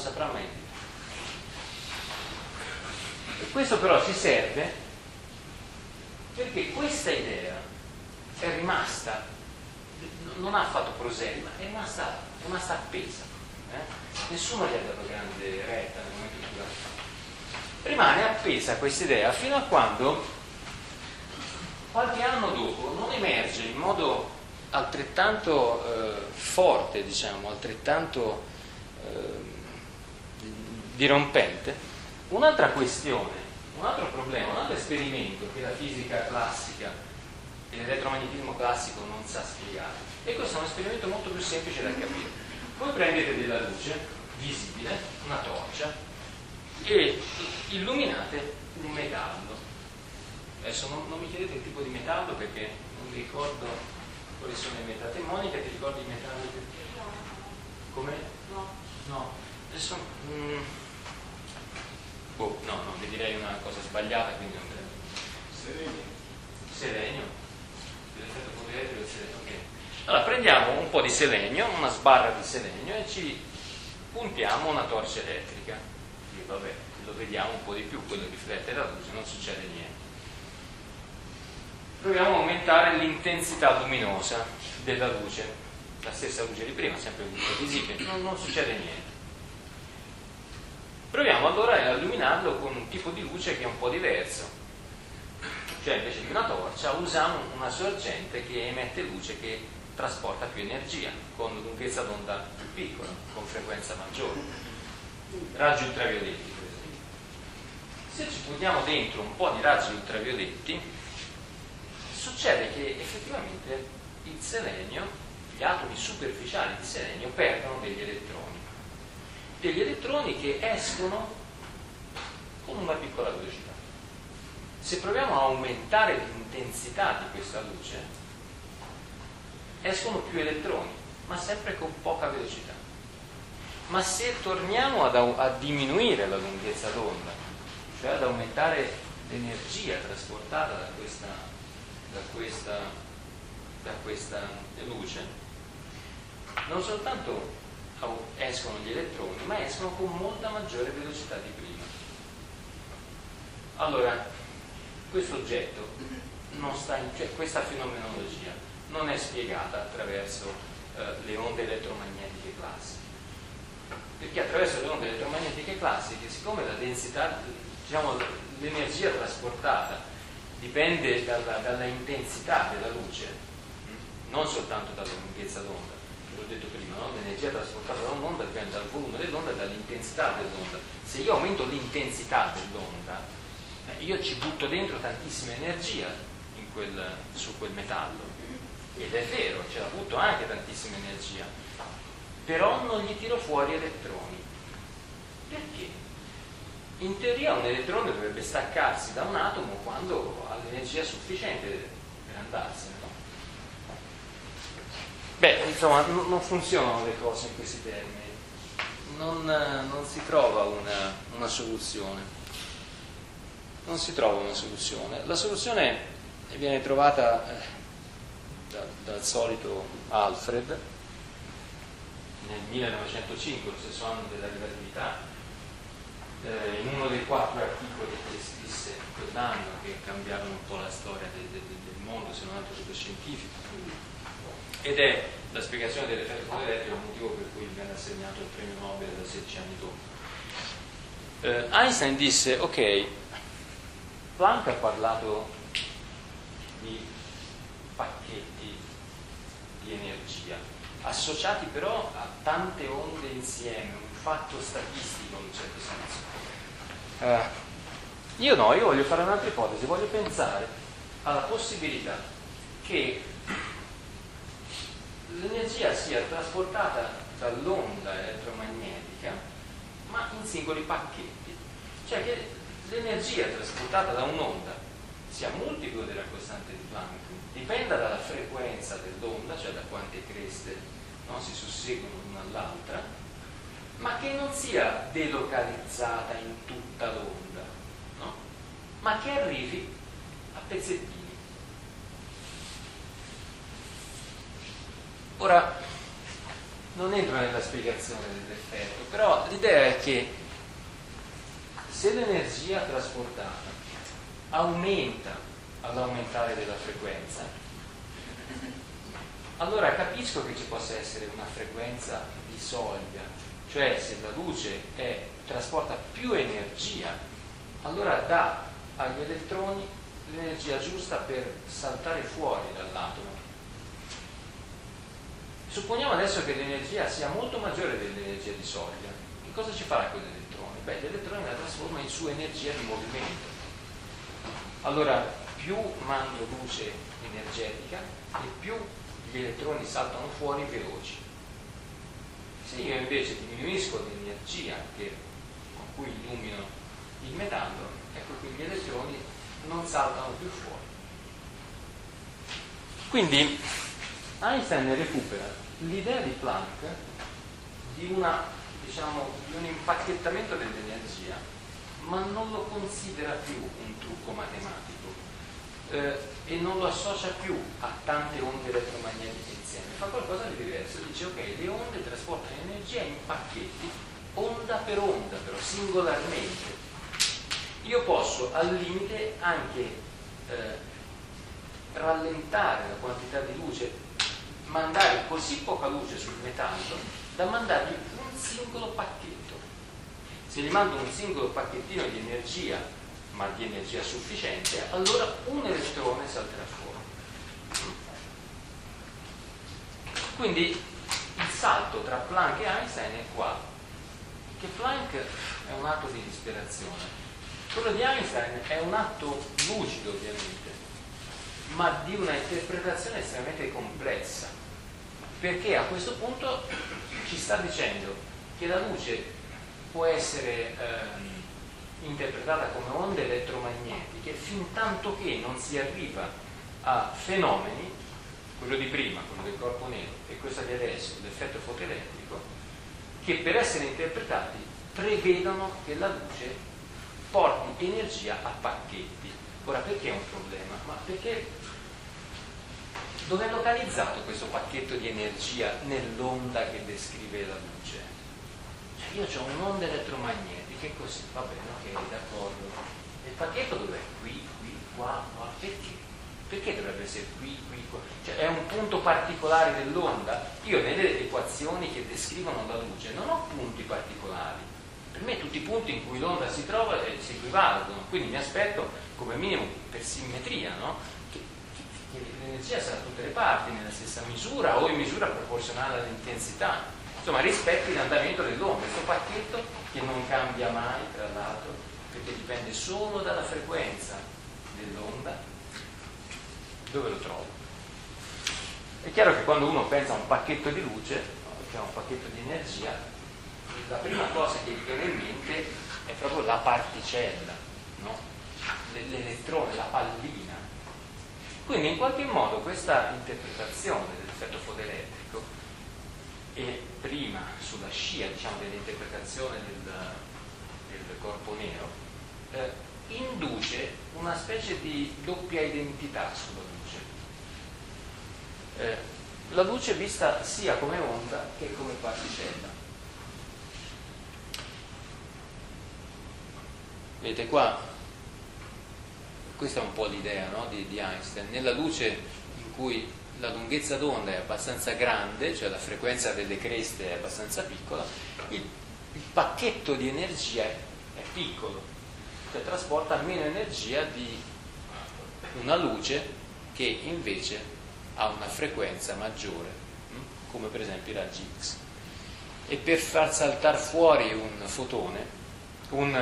E questo però ci serve perché questa idea è rimasta, non ha fatto proselli, ma è rimasta appesa. Nessuno gli ha dato grande retta nel momento in cui l'ha fatto. Rimane appesa questa idea fino a quando, qualche anno dopo, non emerge in modo altrettanto forte, diciamo, altrettanto dirompente, un'altra questione, un altro problema, un altro esperimento che la fisica classica e l'elettromagnetismo classico non sa spiegare. E questo è un esperimento molto più semplice da capire. Voi prendete della luce visibile, una torcia, e illuminate un metallo. Adesso non mi chiedete il tipo di metallo perché non mi ricordo quali sono i metalli. Monica, ti ricordi i metalli? Come? No. Adesso no, vi direi una cosa sbagliata, quindi non selenio. L'effetto fotoelettrico del selenio, ok. Allora prendiamo un po' di selenio, una sbarra di selenio, e ci puntiamo una torcia elettrica. Quindi, vabbè, lo vediamo un po' di più, quello riflette la luce, non succede niente. Proviamo a aumentare l'intensità luminosa della luce, la stessa luce di prima, sempre luce visibile, non succede niente. Proviamo allora a illuminarlo con un tipo di luce che è un po' diverso, cioè invece di una torcia usiamo una sorgente che emette luce che trasporta più energia, con lunghezza d'onda più piccola, con frequenza maggiore, raggi ultravioletti per esempio. Se ci buttiamo dentro un po' di raggi ultravioletti, succede che effettivamente il selenio, gli atomi superficiali di selenio perdono degli elettroni che escono con una piccola velocità. Se proviamo a aumentare l'intensità di questa luce, escono più elettroni, ma sempre con poca velocità. Ma se torniamo a diminuire la lunghezza d'onda, cioè ad aumentare l'energia trasportata da questa luce, non soltanto escono gli elettroni, ma escono con molta maggiore velocità di prima. Allora, questo oggetto non sta cioè questa fenomenologia non è spiegata attraverso le onde elettromagnetiche classiche, perché attraverso le onde elettromagnetiche classiche, siccome la densità, diciamo, l'energia trasportata dipende dalla intensità della luce, non soltanto dalla lunghezza d'onda, l'ho detto prima, no? L'energia trasportata da un'onda dipende dal volume dell'onda e dall'intensità dell'onda. Se io aumento l'intensità dell'onda, io ci butto dentro tantissima energia su quel metallo, ed è vero, ce la butto anche tantissima energia, però non gli tiro fuori elettroni. Perché? In teoria un elettrone dovrebbe staccarsi da un atomo quando ha l'energia sufficiente per andarsene, no? Beh, insomma, non funzionano le cose in questi termini, non si trova una soluzione. Non si trova una soluzione. La soluzione viene trovata dal solito Alfred nel 1905, lo stesso anno della relatività, in uno dei 4 articoli che scrisse quell'anno, che cambiarono un po' la storia del mondo, se non altro dello scientifico, ed è la spiegazione dell'effetto fotoelettrico, il motivo per cui viene assegnato il premio Nobel 16 anni dopo. Einstein disse: ok, Planck ha parlato di pacchetti di energia associati però a tante onde insieme, un fatto statistico in un certo senso. Io voglio fare un'altra ipotesi, voglio pensare alla possibilità che l'energia sia trasportata dall'onda elettromagnetica ma in singoli pacchetti, cioè che l'energia trasportata da un'onda sia multiplo della costante di Planck, dipenda dalla frequenza dell'onda, cioè da quante creste, no, si susseguono l'una all'altra, ma che non sia delocalizzata in tutta l'onda, no? Ma che arrivi a pezzettini. Ora, non entro nella spiegazione dell'effetto, però l'idea è che se l'energia trasportata aumenta all'aumentare della frequenza, allora capisco che ci possa essere una frequenza di soglia, cioè se la luce trasporta più energia, allora dà agli elettroni l'energia giusta per saltare fuori dall'atomo. Supponiamo adesso che l'energia sia molto maggiore dell'energia di soglia. Che cosa ci farà con l'elettrone? Beh, l'elettrone la trasforma in sua energia di movimento. Allora, più mando luce energetica e più gli elettroni saltano fuori veloci. Se io invece diminuisco l'energia con cui illumino il metallo, ecco che gli elettroni non saltano più fuori. Quindi Einstein recupera l'idea di Planck di un impacchettamento dell'energia, ma non lo considera più un trucco matematico e non lo associa più a tante onde elettromagnetiche insieme, fa qualcosa di diverso, dice ok, le onde trasportano energia in pacchetti onda per onda, però singolarmente. Io posso al limite anche rallentare la quantità di luce, mandare così poca luce sul metallo da mandargli un singolo pacchetto. Se gli mando un singolo pacchettino di energia, ma di energia sufficiente, allora un elettrone salterà fuori. Quindi il salto tra Planck e Einstein è qua, che Planck è un atto di disperazione, quello di Einstein è un atto lucido ovviamente, ma di una interpretazione estremamente complessa, perché a questo punto ci sta dicendo che la luce può essere interpretata come onde elettromagnetiche fin tanto che non si arriva a fenomeni, quello di prima, quello del corpo nero, e questo di adesso, l'effetto fotoelettrico, che per essere interpretati prevedono che la luce porti energia a pacchetti. Ora, perché è un problema? Ma perché dove è localizzato questo pacchetto di energia nell'onda che descrive la luce? Cioè, io ho un'onda elettromagnetica e così, va bene, ok, d'accordo. Il pacchetto dov'è? Qui, qua, perché? Perché dovrebbe essere qui, qua? Cioè, è un punto particolare dell'onda? Io nelle equazioni che descrivono la luce non ho punti particolari. Per me tutti i punti in cui l'onda si trova si equivalgono, quindi mi aspetto come minimo per simmetria, no? che l'energia sarà da tutte le parti nella stessa misura o in misura proporzionale all'intensità, insomma rispetti l'andamento dell'onda, questo pacchetto che non cambia mai tra l'altro perché dipende solo dalla frequenza dell'onda. Dove lo trovo? È chiaro che quando uno pensa a un pacchetto di luce, che è un pacchetto di energia, la prima cosa che gli viene in mente è proprio la particella, no? L'elettrone, la pallina. Quindi in qualche modo questa interpretazione dell'effetto fotoelettrico e prima sulla scia, diciamo, dell'interpretazione del corpo nero induce una specie di doppia identità sulla luce. La luce vista sia come onda che come particella. Vedete qua, questa è un po' l'idea, no? di Einstein. Nella luce in cui la lunghezza d'onda è abbastanza grande, cioè la frequenza delle creste è abbastanza piccola, il pacchetto di energia è piccolo, cioè trasporta meno energia di una luce che invece ha una frequenza maggiore, come per esempio i raggi X. E per far saltare fuori un fotone, un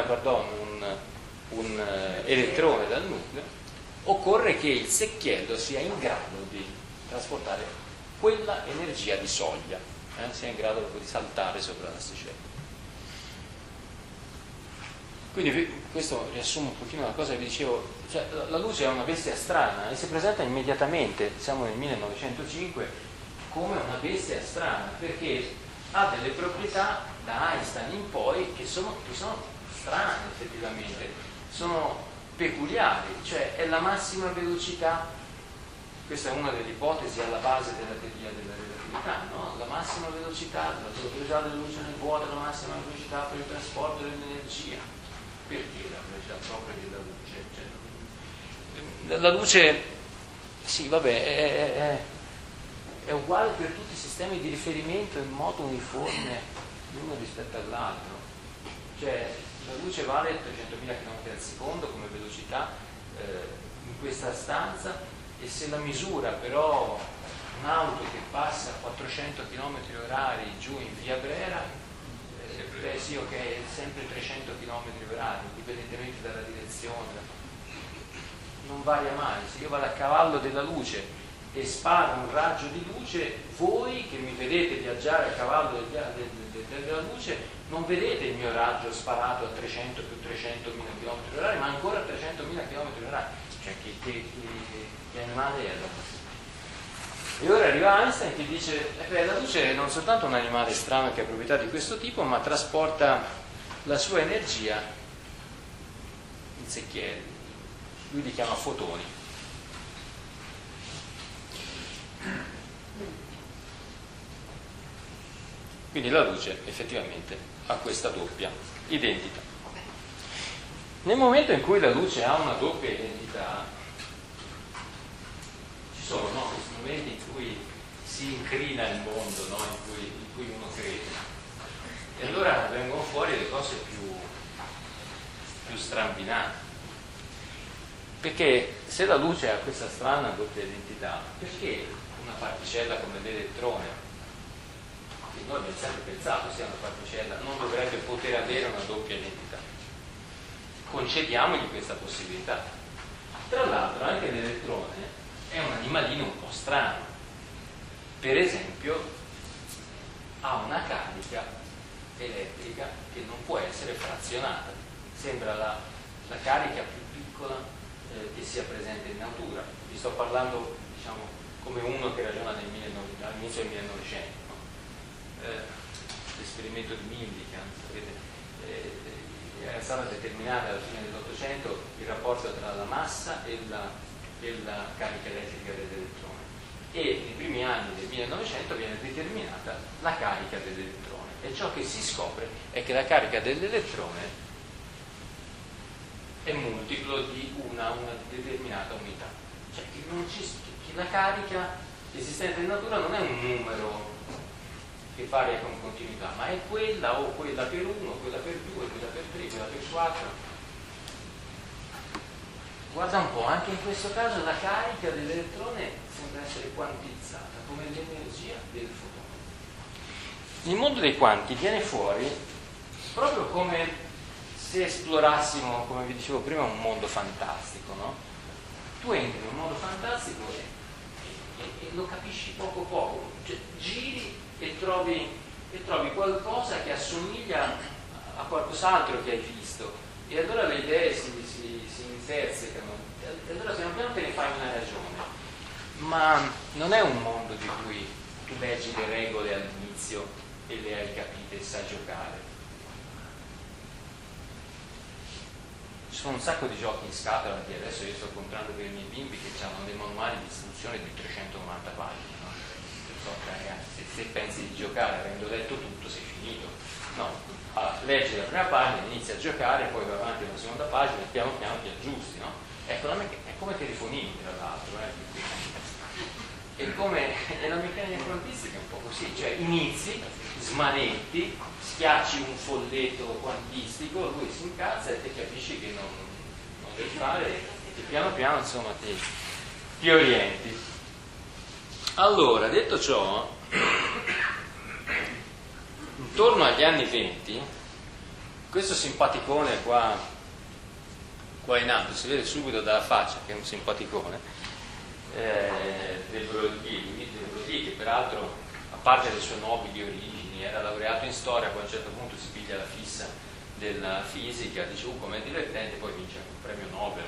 elettrone dal nucleo, occorre che il secchiello sia in grado di trasportare quella energia di soglia, sia in grado proprio di saltare sopra l'asticella. Quindi questo riassume un pochino la cosa che vi dicevo, cioè, la luce è una bestia strana e si presenta immediatamente, siamo nel 1905, come una bestia strana, perché ha delle proprietà da Einstein in poi che sono strane effettivamente, sono peculiari, cioè è la massima velocità, questa è una delle ipotesi alla base della teoria della relatività, no? La massima velocità, la velocità della luce nel vuoto, la massima velocità per il trasporto dell'energia. Perché la velocità propria della luce? Cioè, la luce, sì, vabbè, è uguale per tutti i sistemi di riferimento in modo uniforme l'uno rispetto all'altro. Cioè, la luce vale 300.000 km al secondo come velocità in questa stanza, e se la misura però un'auto che passa a 400 km/h giù in via Brera, sì, ok, è sempre 300 km/h, indipendentemente dalla direzione, non varia mai. Se io vado a cavallo della luce e sparo un raggio di luce, voi che mi vedete viaggiare a cavallo della luce non vedete il mio raggio sparato a 300 più 300.000 km/h, ma ancora a 300.000 km/h. Cioè, che animale è allora? E ora arriva Einstein che dice la luce è non soltanto un animale strano che ha proprietà di questo tipo, ma trasporta la sua energia in secchielli. Lui li chiama fotoni. Quindi la luce effettivamente ha questa doppia identità. Nel momento in cui la luce ha una doppia identità, ci sono, no, questi momenti in cui si incrina il mondo, no, in cui uno crede. E allora vengono fuori le cose più strambinate. Perché se la luce ha questa strana doppia identità, perché una particella come l'elettrone, che noi abbiamo sempre pensato sia una particella, non dovrebbe poter avere una doppia identità? Concediamogli questa possibilità. Tra l'altro anche l'elettrone è un animalino un po' strano. Per esempio ha una carica elettrica che non può essere frazionata. Sembra la carica più piccola che sia presente in natura. Vi sto parlando, diciamo, come uno che ragiona all'inizio del 1900, no? L'esperimento di Millikan, sapete, era stata determinata alla fine dell'Ottocento il rapporto tra la massa e la carica elettrica dell'elettrone, e nei primi anni del 1900 viene determinata la carica dell'elettrone, e ciò che si scopre è che la carica dell'elettrone è multiplo di una determinata unità, cioè che la carica esistente in natura non è un numero che varia con continuità, ma è quella, o quella per 1, quella per 2, quella per 3, quella per 4. Guarda un po', anche in questo caso la carica dell'elettrone sembra essere quantizzata come l'energia del fotone. Il mondo dei quanti viene fuori proprio come se esplorassimo, come vi dicevo prima, un mondo fantastico, no? Tu entri in un mondo fantastico e lo capisci poco, cioè, giri e trovi qualcosa che assomiglia a qualcos'altro che hai visto, e allora le idee si intersecano, e allora piano piano te ne fai una ragione. Ma non è un mondo di cui tu leggi le regole all'inizio e le hai capite e sai giocare. Ci sono un sacco di giochi in scatola che adesso io sto comprando per i miei bimbi, che hanno dei manuali di istruzione di 390 pagine, no? Ragazzi, se pensi di giocare avendo letto tutto sei finito, no? Allora, leggi la prima pagina, inizi a giocare, poi vai avanti alla seconda pagina e piano piano ti aggiusti, no? Ecco, è come telefonini, tra l'altro, e la meccanica quantistica è un po' così, cioè inizi, smanetti, schiacci un folletto quantistico, lui si incazza e te capisci che non devi fare, e piano piano insomma ti orienti. Allora, detto ciò, intorno agli anni 20 questo simpaticone qua in alto, si vede subito dalla faccia che è un simpaticone, del Brody, che peraltro, a parte le sue nobili origini, era laureato in storia, poi a un certo punto si piglia la fissa della fisica, dice com'è divertente, poi vince un premio Nobel,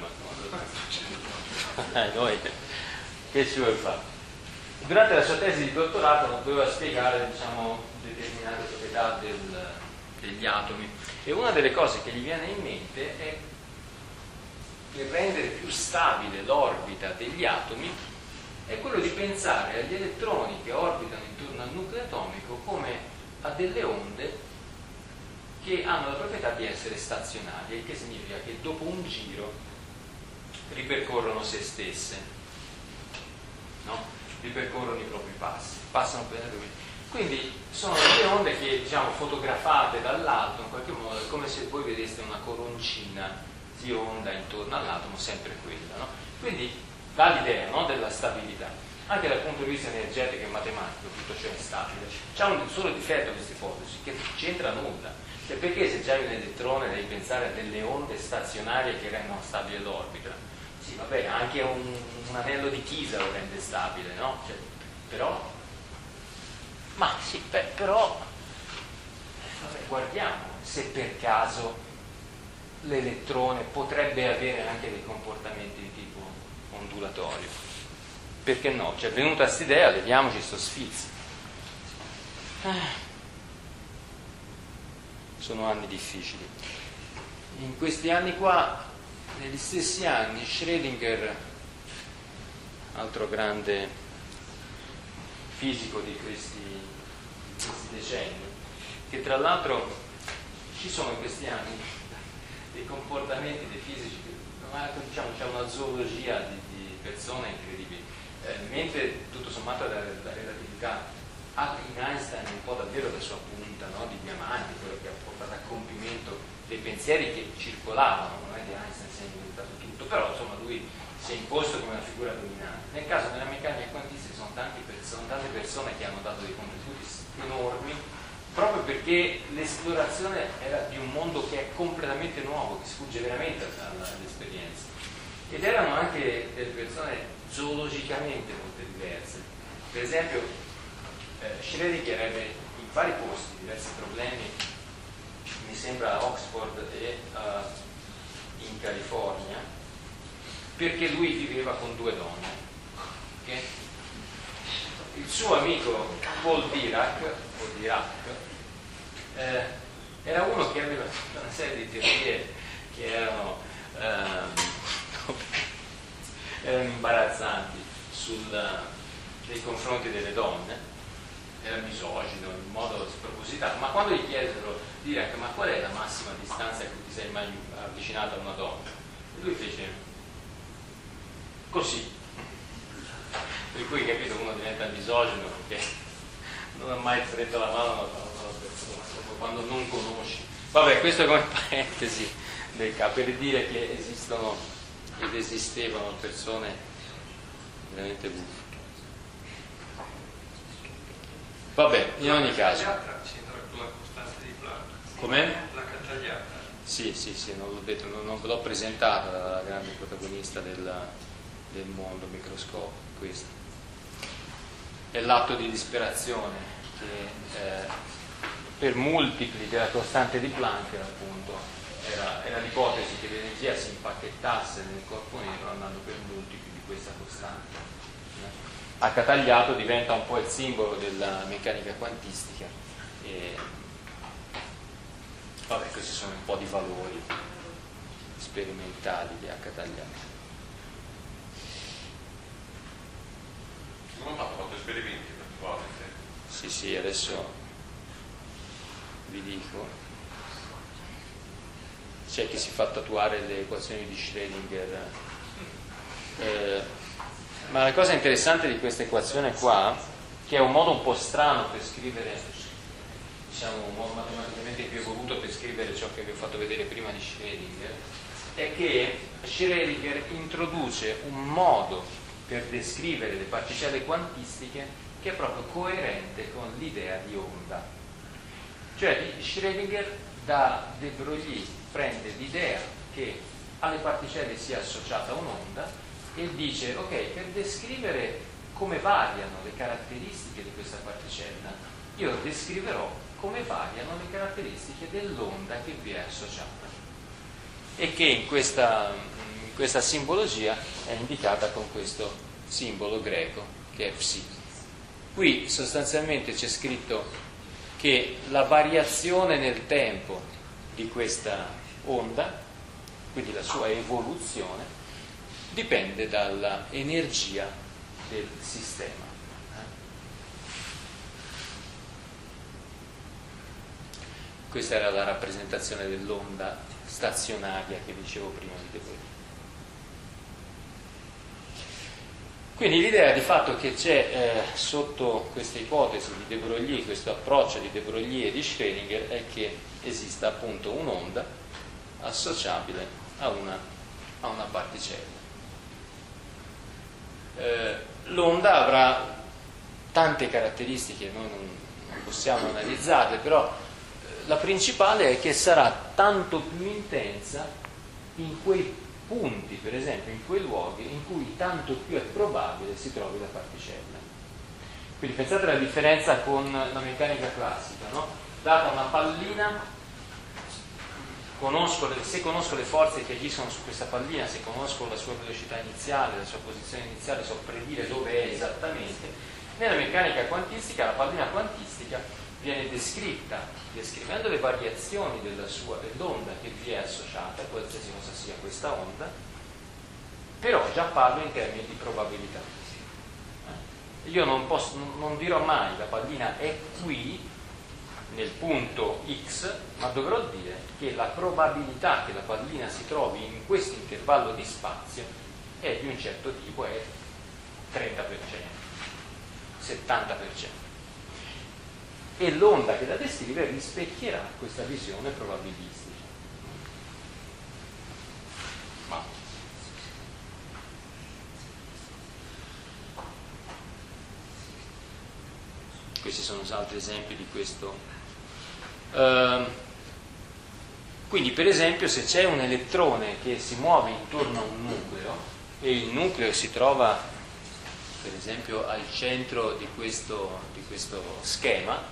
ma noi che ci vuoi fare? Durante la sua tesi di dottorato non doveva spiegare, diciamo, determinate proprietà degli atomi, e una delle cose che gli viene in mente è il rendere più stabile l'orbita degli atomi è quello di pensare agli elettroni che orbitano intorno al nucleo atomico come a delle onde che hanno la proprietà di essere stazionarie, il che significa che dopo un giro ripercorrono se stesse, no? Ripercorrono i propri passi, passano per lui. Quindi sono delle onde che, diciamo, fotografate dall'alto in qualche modo è come se voi vedeste una coroncina di onda intorno all'atomo, sempre quella, no? Quindi dà l'idea, no, della stabilità. Anche dal punto di vista energetico e matematico tutto ciò è stabile. C'è un solo difetto questa ipotesi, che non c'entra nulla. Cioè, perché se già hai un elettrone devi pensare a delle onde stazionarie che rendono stabile l'orbita? Sì, vabbè, anche un anello di Chisa lo rende stabile, no? Cioè, però, ma sì, però, vabbè, guardiamo se per caso l'elettrone potrebbe avere anche dei comportamenti di tipo ondulatorio. Perché no? Ci è venuta quest'idea, vediamoci sto sfizio. Sono anni difficili. In questi anni qua, negli stessi anni, Schrödinger, altro grande fisico di questi questi decenni, che tra l'altro ci sono in questi anni dei comportamenti dei fisici, diciamo c'è una zoologia di persone incredibili, mentre tutto sommato la relatività ha in Einstein un po' davvero la sua punta, no? Di diamanti, quello che ha portato a compimento dei pensieri che circolavano, non è che Einstein si è inventato tutto, però insomma lui si è imposto come una figura dominante. Nel caso della meccanica quantistica sono tante persone che hanno dato dei contributi enormi, proprio perché l'esplorazione era di un mondo che è completamente nuovo, che sfugge veramente all'esperienza, ed erano anche delle persone zoologicamente molto diverse. Per esempio Schrödinger ebbe in vari posti diversi problemi, mi sembra a Oxford e in California, perché lui viveva con 2 donne. Okay? Il suo amico Paul Dirac, era uno che aveva una serie di teorie che erano imbarazzanti nei confronti delle donne, era misogino in modo spropositato, ma quando gli chiesero Dirac ma qual è la massima distanza a cui ti sei mai avvicinato a una donna? E lui fece così. Per cui, capito, uno diventa misogino perché non ha mai stretto la mano a una persona, quando non conosci. Vabbè, questo è come parentesi del caso, per dire che esistono ed esistevano persone veramente buffe. Vabbè, in ogni caso. La c'entra con la costante di Planck. Com'è? La Catagliata. Sì, non l'ho detto, non l'ho presentata, la grande protagonista del mondo microscopico, questo. È l'atto di disperazione che per multipli della costante di Planck appunto era l'ipotesi che l'energia si impacchettasse nel corpo nero andando per multipli di questa costante. H tagliato diventa un po' il simbolo della meccanica quantistica e vabbè, questi sono un po' di valori sperimentali di H tagliato. Non ho fatto esperimenti per volte. Sì, adesso vi dico. C'è chi si fa tatuare le equazioni di Schrödinger. Ma la cosa interessante di questa equazione qua, che è un modo un po' strano per scrivere, diciamo un modo matematicamente più evoluto per scrivere ciò che vi ho fatto vedere prima di Schrödinger, è che Schrödinger introduce un modo per descrivere le particelle quantistiche che è proprio coerente con l'idea di onda. Cioè Schrödinger da De Broglie prende l'idea che alle particelle sia associata un'onda e dice ok, per descrivere come variano le caratteristiche di questa particella io descriverò come variano le caratteristiche dell'onda che vi è associata e che in questa simbologia è indicata con questo simbolo greco che è psi. Qui sostanzialmente c'è scritto che la variazione nel tempo di questa onda, quindi la sua evoluzione, dipende dalla energia del sistema. Questa era la rappresentazione dell'onda stazionaria che dicevo prima di De Broglie. Quindi l'idea di fatto che c'è sotto questa ipotesi di De Broglie, questo approccio di De Broglie e di Schrödinger, è che esista appunto un'onda associabile a una particella. L'onda avrà tante caratteristiche, noi non possiamo analizzarle, però la principale è che sarà tanto più intensa in quei punti, per esempio in quei luoghi in cui tanto più è probabile si trovi la particella. Quindi pensate alla differenza con la meccanica classica, no? Data una pallina, se conosco le forze che agiscono su questa pallina, se conosco la sua velocità iniziale, la sua posizione iniziale, so predire dove è esattamente. Nella meccanica quantistica la pallina quantistica viene descritta descrivendo le variazioni dell'onda che vi è associata, qualsiasi cosa sia questa onda, però già parlo in termini di probabilità. Io non dirò mai la pallina è qui nel punto X, ma dovrò dire che la probabilità che la pallina si trovi in questo intervallo di spazio è di un certo tipo, è 30%, 70%. E l'onda che la descrive rispecchierà questa visione probabilistica. Ma questi sono altri esempi di questo. Quindi per esempio se c'è un elettrone che si muove intorno a un nucleo e il nucleo si trova per esempio al centro di questo schema,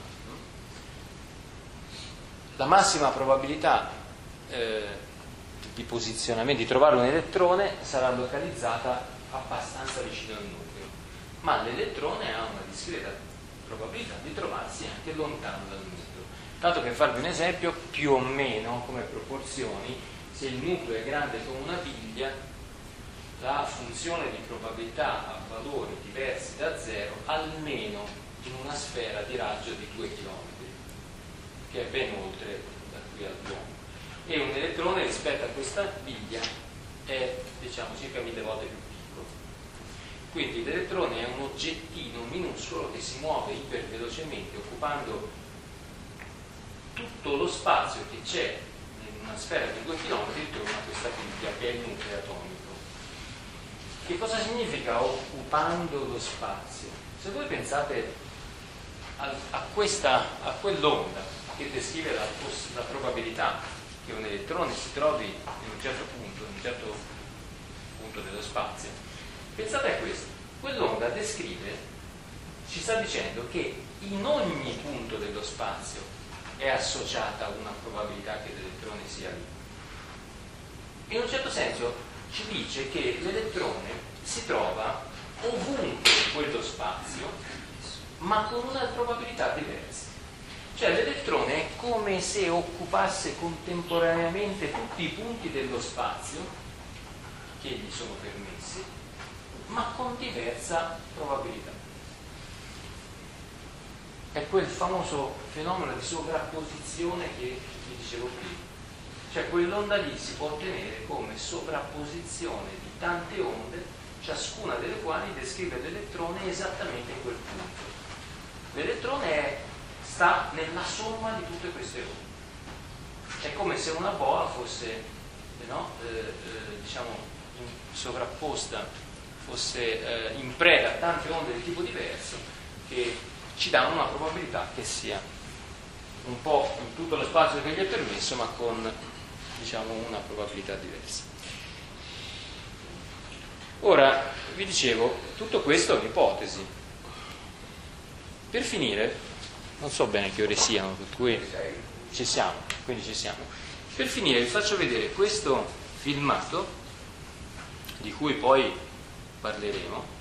la massima probabilità di posizionamento, di trovare un elettrone, sarà localizzata abbastanza vicino al nucleo, ma l'elettrone ha una discreta probabilità di trovarsi anche lontano dal nucleo. Tanto per farvi un esempio, più o meno come proporzioni, se il nucleo è grande come una biglia, la funzione di probabilità a valori diversi da 0 almeno in una sfera di raggio di 2 km, che è ben oltre da qui al piombo. E un elettrone rispetto a questa biglia è, diciamo, circa 1000 volte più piccolo. Quindi l'elettrone è un oggettino minuscolo che si muove ipervelocemente occupando tutto lo spazio che c'è in una sfera di 2 km intorno a questa biglia che è il nucleo atomico. Che cosa significa occupando lo spazio? Se voi pensate a quell'onda che descrive la probabilità che un elettrone si trovi in un certo punto dello spazio, pensate a questo. Quell'onda descrive, ci sta dicendo che in ogni punto dello spazio è associata una probabilità che l'elettrone sia lì. In un certo senso ci dice che l'elettrone si trova ovunque in quello spazio, ma con una probabilità diversa. Cioè l'elettrone è come se occupasse contemporaneamente tutti i punti dello spazio che gli sono permessi, ma con diversa probabilità. È quel famoso fenomeno di sovrapposizione che vi dicevo prima. Cioè quell'onda lì si può ottenere come sovrapposizione di tante onde, ciascuna delle quali descrive l'elettrone esattamente in quel punto. L'elettrone sta nella somma di tutte queste onde. È come se una boa fosse diciamo sovrapposta, fosse in preda a tante onde di tipo diverso che ci danno una probabilità che sia un po' in tutto lo spazio che gli è permesso, ma con, diciamo, una probabilità diversa. Ora, vi dicevo, tutto questo è un'ipotesi. Per finire, non so bene che ore siano, per cui ci siamo, quindi ci siamo. Per finire vi faccio vedere questo filmato, di cui poi parleremo.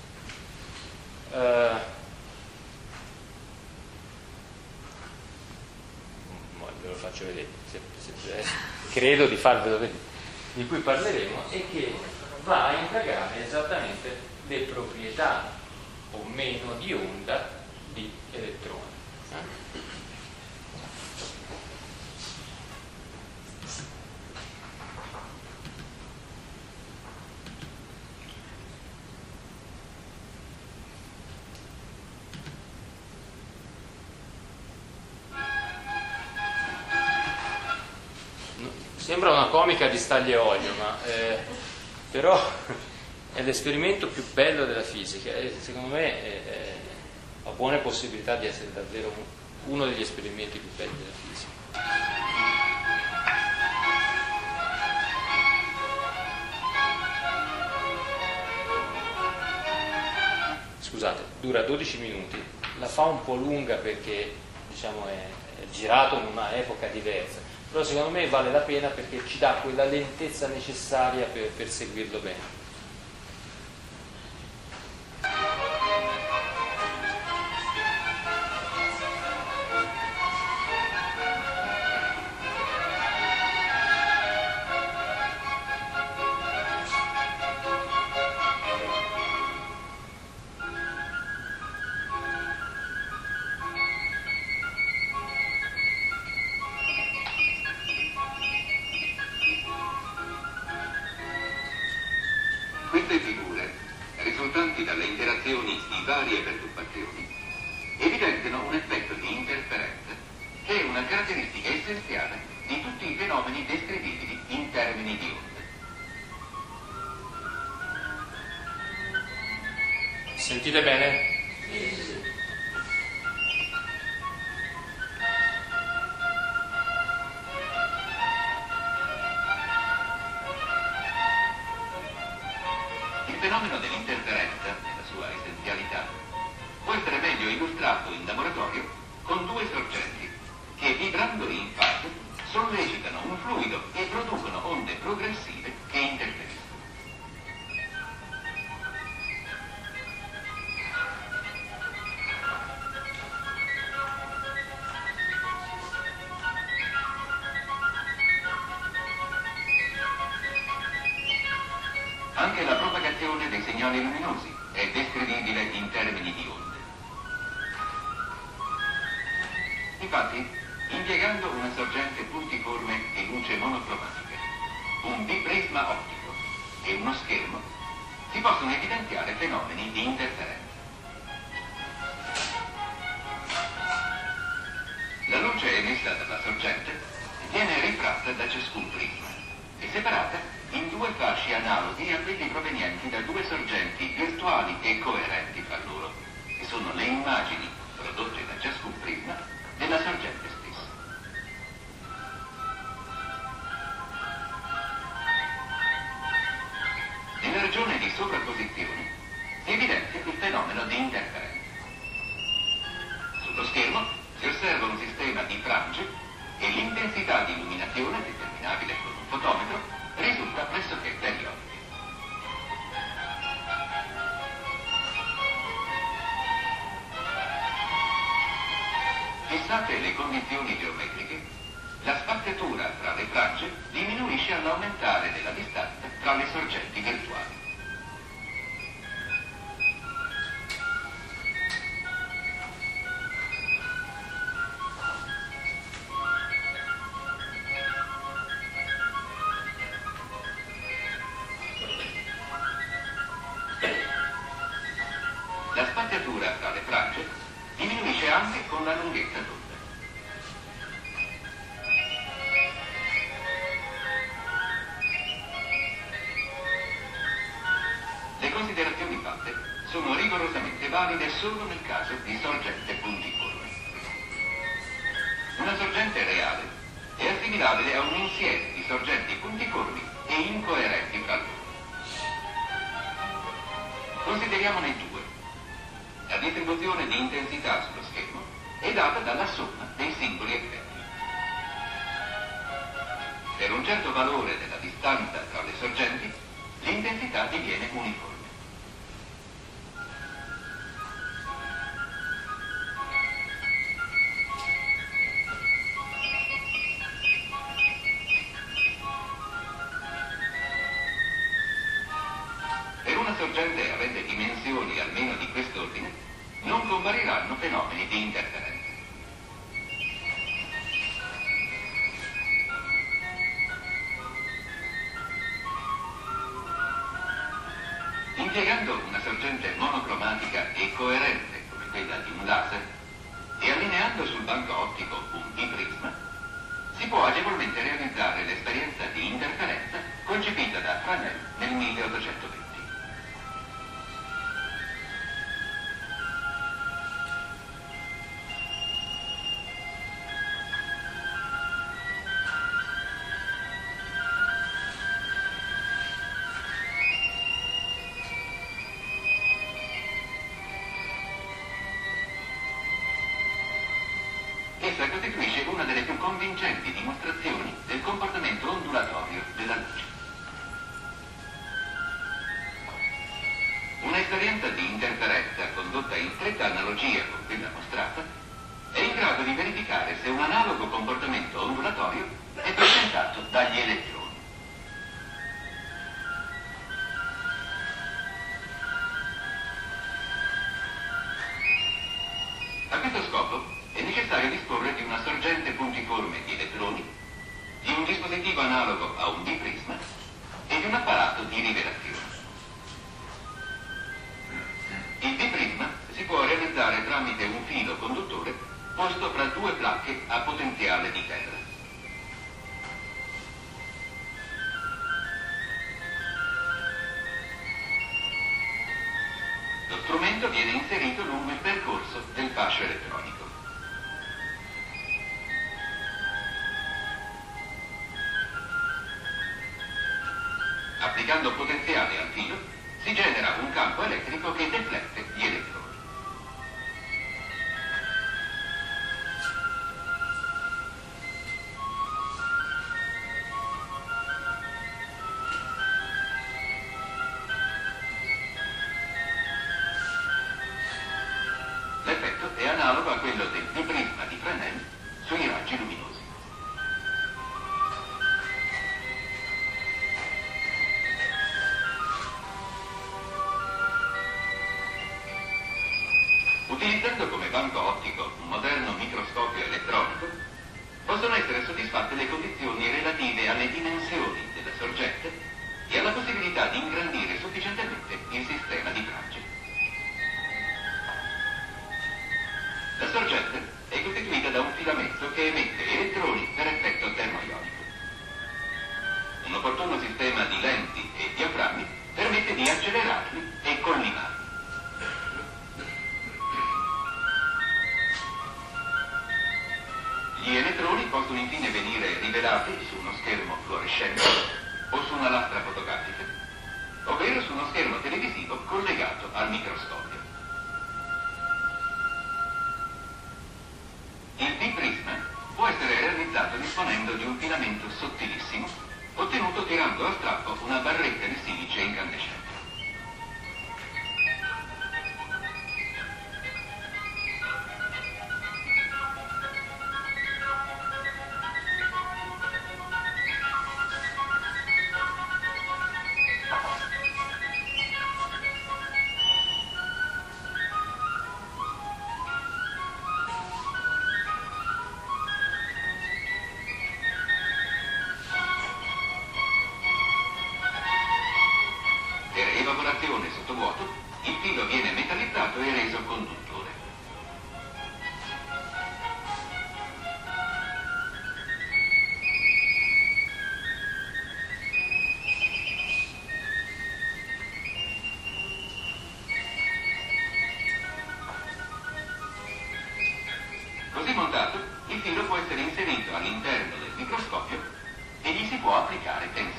Ve lo faccio vedere, credo di farvelo vedere, di cui parleremo, e che va a indagare esattamente le proprietà o meno di onda di elettroni. Sembra una comica di Staglia e Olio, ma però è l'esperimento più bello della fisica e secondo me ha buone possibilità di essere davvero uno degli esperimenti più belli della fisica. Scusate, dura 12 minuti, la fa un po' lunga perché, diciamo, è girato in una epoca diversa, però secondo me vale la pena perché ci dà quella lentezza necessaria per seguirlo bene. causati dalle interazioni di varie perturbazioni evidenziano un effetto di interferenza che è una caratteristica essenziale di tutti i fenomeni descrivibili in termini di onde. Sentite bene? Il fenomeno dell'interferenza, nella sua essenzialità, può essere meglio illustrato in laboratorio con due sorgenti che, vibrando in fase, sollecitano un fluido e producono onde progressive che interferiscono. Anche la propagazione dei segnali luminosi è descrivibile in termini di onde. Infatti, impiegando una sorgente puntiforme di luce monocromatica, un biprisma ottico e uno schermo, si possono evidenziare fenomeni di interferenza. La luce emessa dalla sorgente viene rifratta da ciascun prisma e separata in due fasci analoghi a quelli provenienti da due sorgenti virtuali e coerenti fra loro, che sono le immagini prodotte da ciascun prisma della sorgente stessa. Nella regione di sovrapposizione si evidenzia il fenomeno di interferenza. Sullo schermo si osserva un sistema di frange e l'intensità di illuminazione, determinabile con un fotometro, risulta pressoché periodica. Fissate le condizioni geometriche, la spaziatura tra le frange diminuisce all'aumentare della distanza tra le sorgenti virtuali. La spaziatura tra le frange diminuisce anche con la lunghezza d'onda. Le considerazioni fatte sono rigorosamente valide solo nel caso di sorgente puntiforme. Una sorgente reale è assimilabile a un insieme di sorgenti puntiformi e incoerenti fra loro. Consideriamone due. La distribuzione di intensità sullo schermo è data dalla somma dei singoli effetti. Per un certo valore della distanza tra le sorgenti, l'intensità diviene uniforme. Per una sorgente avente dimensioni almeno di quest'ordine, non compariranno fenomeni di interferenza. Impiegando una sorgente monocromatica e coerente come quella di un laser e allineando sul banco ottico un biprisma, si può agevolmente realizzare l'esperienza di interferenza concepita da Fresnel nel 1820. Essa costituisce una delle più convincenti dimostrazioni del comportamento ondulatorio della luce. Un'esperienza di interferenza condotta in stretta analogia con quella mostrata è in grado di verificare se un analogo comportamento ondulatorio è presentato dagli elettroni. A questo scopo è necessario disporre di una sorgente puntiforme di elettroni, di un dispositivo analogo a un biprisma e di un apparato di rivelazione. posto fra due placche a potenziale di terra. Lo strumento viene inserito lungo il percorso del fascio elettronico. Applicando potenziale al filo, si genera un campo elettrico che deflette gli elettroni. L'effetto è analogo a quello del biprisma di Fresnel sui raggi luminosi. Utilizzando come banco ottico un moderno microscopio elettronico, possono essere soddisfatte le condizioni relative alle dimensioni della sorgente e alla possibilità di ingrandire sufficientemente il sistema di frange. La sorgente è costituita da un filamento che emette elettroni per effetto termoionico. Un opportuno sistema di lenti e diaframmi permette di accelerarli e collimarli. Gli elettroni possono infine venire rivelati su uno schermo fluorescente o su una lastra fotografica, ovvero su uno schermo televisivo collegato al microscopio. Il biprisma può essere realizzato disponendo di un filamento sottilissimo, ottenuto tirando a strappo una barretta di silice incandescente. Per evaporazione sotto vuoto, il filo viene metallizzato e reso conduttore. Così montato, il filo può essere inserito all'interno del microscopio e gli si può applicare tensione.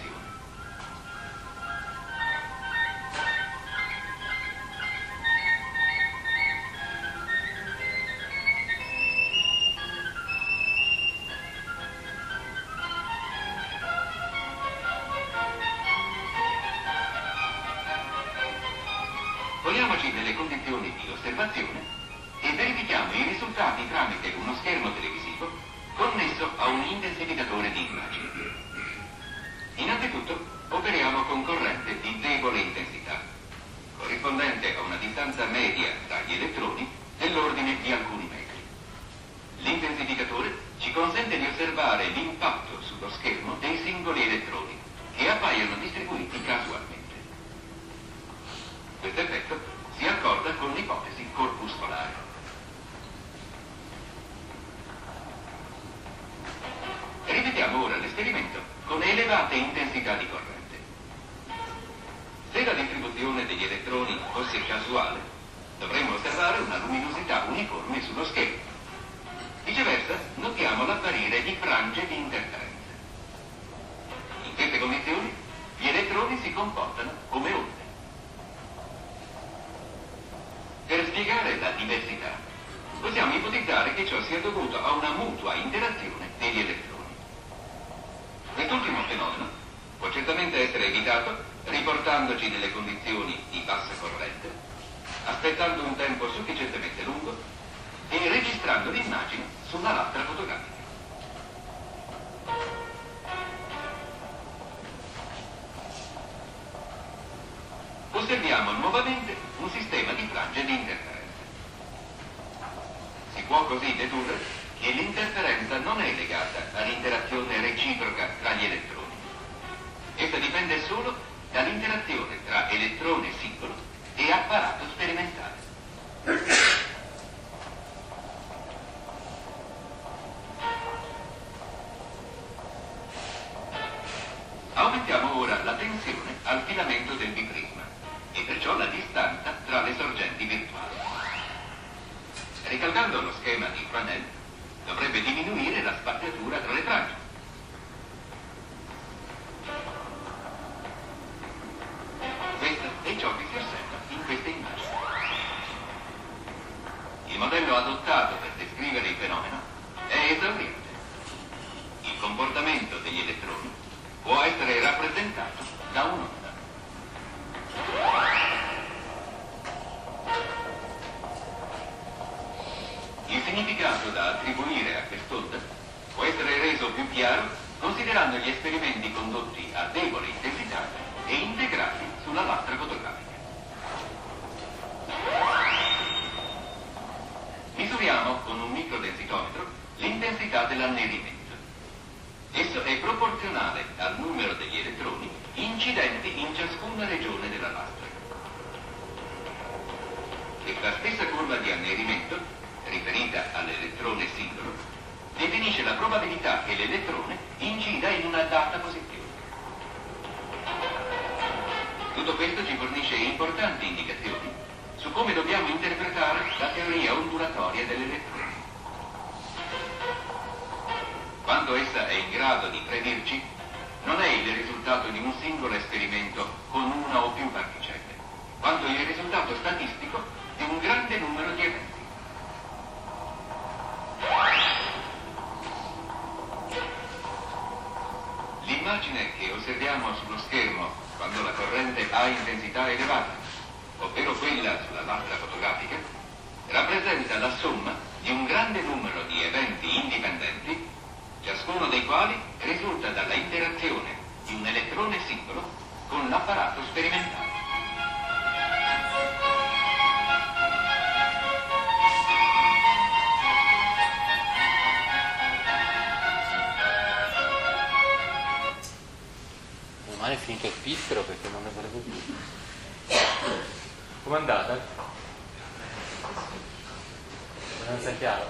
Poniamoci nelle condizioni di osservazione e verifichiamo i risultati tramite uno schermo televisivo connesso a un intensificatore di immagini. Innanzitutto operiamo con corrente di debole intensità, corrispondente a una distanza media dagli elettroni dell'ordine di alcuni metri. L'intensificatore ci consente di osservare l'impatto sullo schermo dei singoli elettroni, che appaiono distribuiti casualmente. Questo effetto si accorda con l'ipotesi corpuscolare. Ripetiamo ora l'esperimento con elevate intensità di corrente. Se la distribuzione degli elettroni fosse casuale, dovremmo osservare una luminosità uniforme sullo schermo. Viceversa, notiamo l'apparire di frange di interferenza. In queste condizioni, gli elettroni si comportano come onde. Per spiegare la diversità, possiamo ipotizzare che ciò sia dovuto a una mutua interazione degli elettroni. Quest'ultimo fenomeno può certamente essere evitato riportandoci nelle condizioni di bassa corrente, aspettando un tempo sufficientemente lungo e registrando l'immagine su una lastra fotografica. Osserviamo nuovamente un sistema di frange di interferenza. Si può così dedurre che l'interferenza non è legata all'interazione reciproca tra gli elettroni. Essa dipende solo dall'interazione tra elettrone singolo e apparato sperimentale. Giocando allo schema di Fresnel dovrebbe diminuire la spaziatura tra le braccia. Questo è ciò che si osserva in queste immagini. Il modello adottato per descrivere il fenomeno è esauriente. Il comportamento degli elettroni può essere rappresentato da un'onda. Il significato da attribuire a quest'onda può essere reso più chiaro considerando gli esperimenti condotti a debole intensità e integrati sulla lastra fotografica. Misuriamo con un microdensitometro l'intensità dell'annerimento. Esso è proporzionale al numero degli elettroni incidenti in ciascuna regione della lastra. Questa stessa curva di annerimento, riferita all'elettrone singolo, definisce la probabilità che l'elettrone incida in una data posizione. Tutto questo ci fornisce importanti indicazioni su come dobbiamo interpretare la teoria ondulatoria dell'elettrone. Quando essa è in grado di predirci, non è il risultato di un singolo esperimento con una o più particelle, quanto il risultato statistico di un grande numero di eventi. L'immagine che osserviamo sullo schermo quando la corrente ha intensità elevata, ovvero quella sulla lastra fotografica, rappresenta la somma di un grande numero di eventi indipendenti, ciascuno dei quali risulta dalla interazione di un elettrone singolo con l'apparato sperimentale. È finito il piffero perché non ne volevo più. Com'è andata? Non sia chiaro?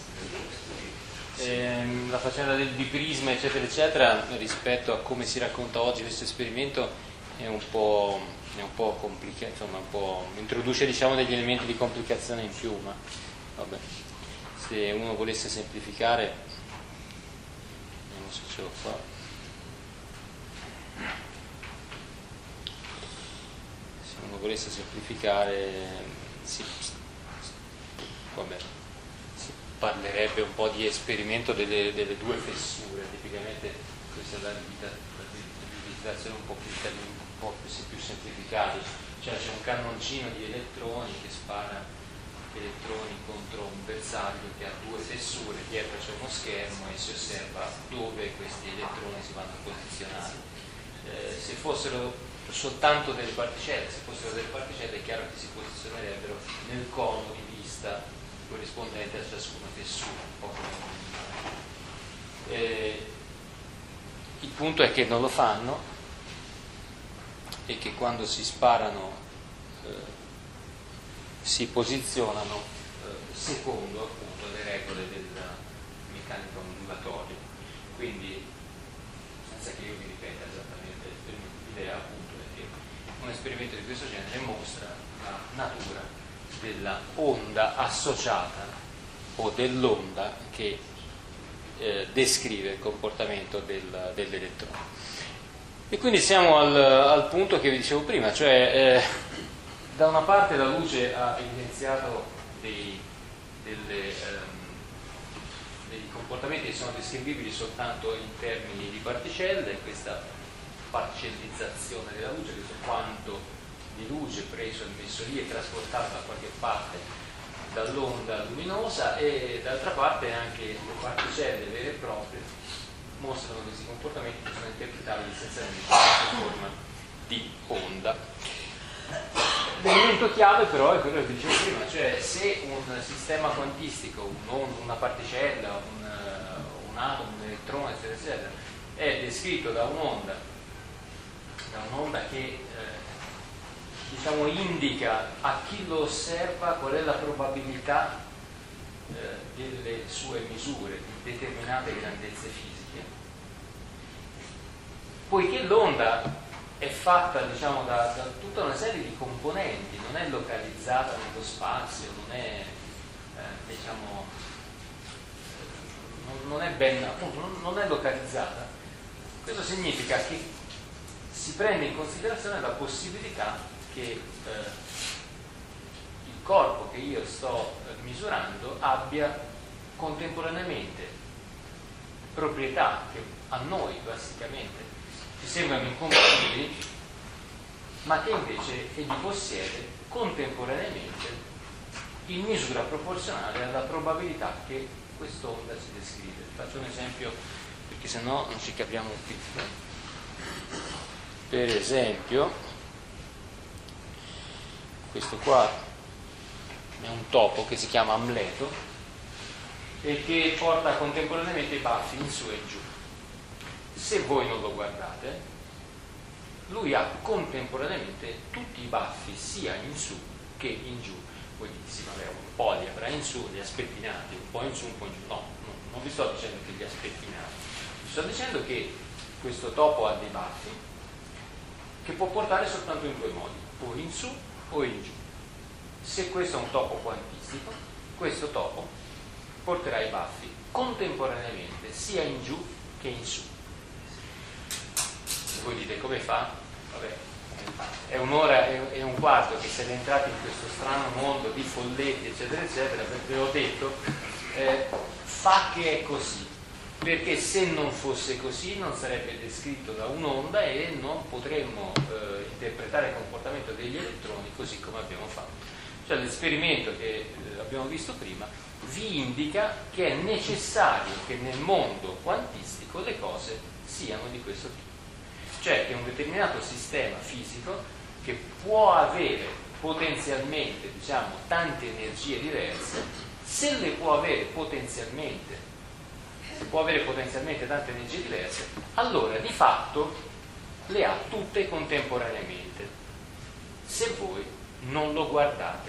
La faccenda del biprisma eccetera eccetera rispetto a come si racconta oggi questo esperimento è un po' complicato, insomma introduce diciamo degli elementi di complicazione in più, ma vabbè, se uno volesse semplificare, vediamo se ce l'ho qua. Uno volesse semplificare si parlerebbe un po' di esperimento delle due fessure. Tipicamente questa è la rivisitazione un po' più semplificata, cioè c'è un cannoncino di elettroni che spara elettroni contro un bersaglio che ha due fessure, dietro c'è uno schermo e si osserva dove questi elettroni si vanno a posizionare. Se fossero soltanto delle particelle, è chiaro che si posizionerebbero nel cono di vista corrispondente a ciascuna fessura, un po' come il punto è che non lo fanno e che quando si sparano si posizionano secondo appunto le regole del meccanica ondulatoria, quindi senza che io vi ripeta esattamente l'idea, appunto è che un esperimento di questo genere mostra la natura della onda associata o dell'onda che descrive il comportamento dell'elettrone. E quindi siamo al punto che vi dicevo prima, cioè da una parte la luce ha evidenziato dei comportamenti che sono descrivibili soltanto in termini di particelle, questa parcellizzazione della luce, questo quanto di luce preso e messo lì e trasportato da qualche parte dall'onda luminosa, e d'altra parte anche le particelle vere e proprie mostrano questi comportamenti che sono interpretabili essenzialmente in questa forma di onda. L'elemento chiave però è quello che dicevo prima, cioè se un sistema quantistico, una particella, un atomo, un elettrone, eccetera, eccetera, è descritto da un'onda che diciamo indica a chi lo osserva qual è la probabilità delle sue misure di determinate grandezze fisiche, poiché l'onda è fatta diciamo da tutta una serie di componenti, non è localizzata nello spazio, non è diciamo, non è ben, appunto, non è localizzata, questo significa che si prende in considerazione la possibilità che il corpo che io sto misurando abbia contemporaneamente proprietà che a noi classicamente ci sembrano incompatibili, ma che invece egli possiede contemporaneamente in misura proporzionale alla probabilità che quest'onda si descrive. Faccio un esempio perché sennò non ci capiamo più. Per esempio, questo qua è un topo che si chiama Amleto e che porta contemporaneamente i baffi in su e in giù. Se voi non lo guardate, lui ha contemporaneamente tutti i baffi sia in su che in giù. Voi dite, sì, vabbè, un po' li avrà in su, li ha spettinati, un po' in su, un po' in giù. No, non vi sto dicendo che li ha spettinati, vi sto dicendo che questo topo ha dei baffi che può portare soltanto in due modi, o in su o in giù. Se questo è un topo quantistico, questo topo porterà i baffi contemporaneamente sia in giù che in su. Voi dite, come fa? Vabbè, è un'ora e un quarto che siete entrati in questo strano mondo di folletti eccetera eccetera, ve l'ho detto, fa che è così, perché se non fosse così non sarebbe descritto da un'onda e non potremmo interpretare il comportamento degli elettroni così come abbiamo fatto. Cioè l'esperimento che abbiamo visto prima vi indica che è necessario che nel mondo quantistico le cose siano di questo tipo. Cioè che un determinato sistema fisico che può avere potenzialmente, diciamo, tante energie diverse, se può avere potenzialmente tante energie diverse, allora di fatto le ha tutte contemporaneamente, se voi non lo guardate.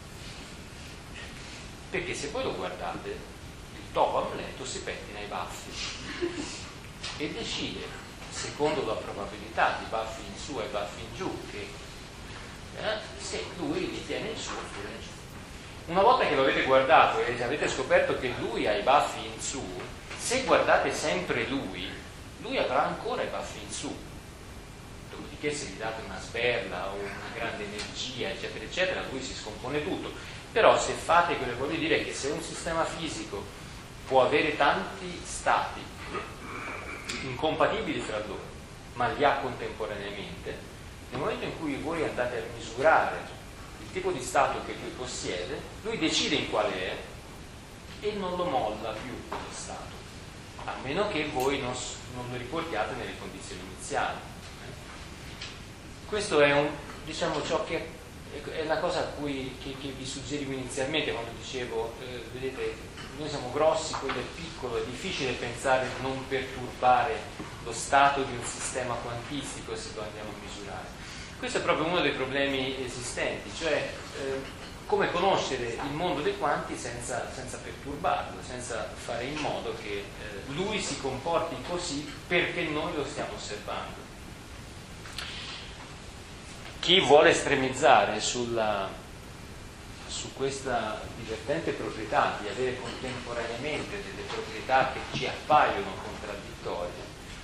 Perché se voi lo guardate, il topo Amleto si pettina i baffi e decide, secondo la probabilità di baffi in su e baffi in giù, che se lui li tiene in su oppure in giù. Una volta che lo avete guardato e avete scoperto che lui ha i baffi in su, se guardate sempre lui avrà ancora i baffi in su. Dopodiché se gli date una sberla o una grande energia eccetera eccetera, lui si scompone tutto. Però se fate quello che voglio dire è che se un sistema fisico può avere tanti stati incompatibili fra loro, ma li ha contemporaneamente, nel momento in cui voi andate a misurare il tipo di stato che lui possiede, lui decide in quale è e non lo molla più quello stato, a meno che voi non lo riportiate nelle condizioni iniziali. Questo è diciamo ciò che è la cosa che vi suggerivo inizialmente quando dicevo, vedete, noi siamo grossi, quello è piccolo, è difficile pensare di non perturbare lo stato di un sistema quantistico se lo andiamo a misurare. Questo è proprio uno dei problemi esistenti, cioè come conoscere il mondo dei quanti senza perturbarlo, senza fare in modo che lui si comporti così perché noi lo stiamo osservando. Chi vuole estremizzare su questa divertente proprietà di avere contemporaneamente delle proprietà che ci appaiono contraddittorie,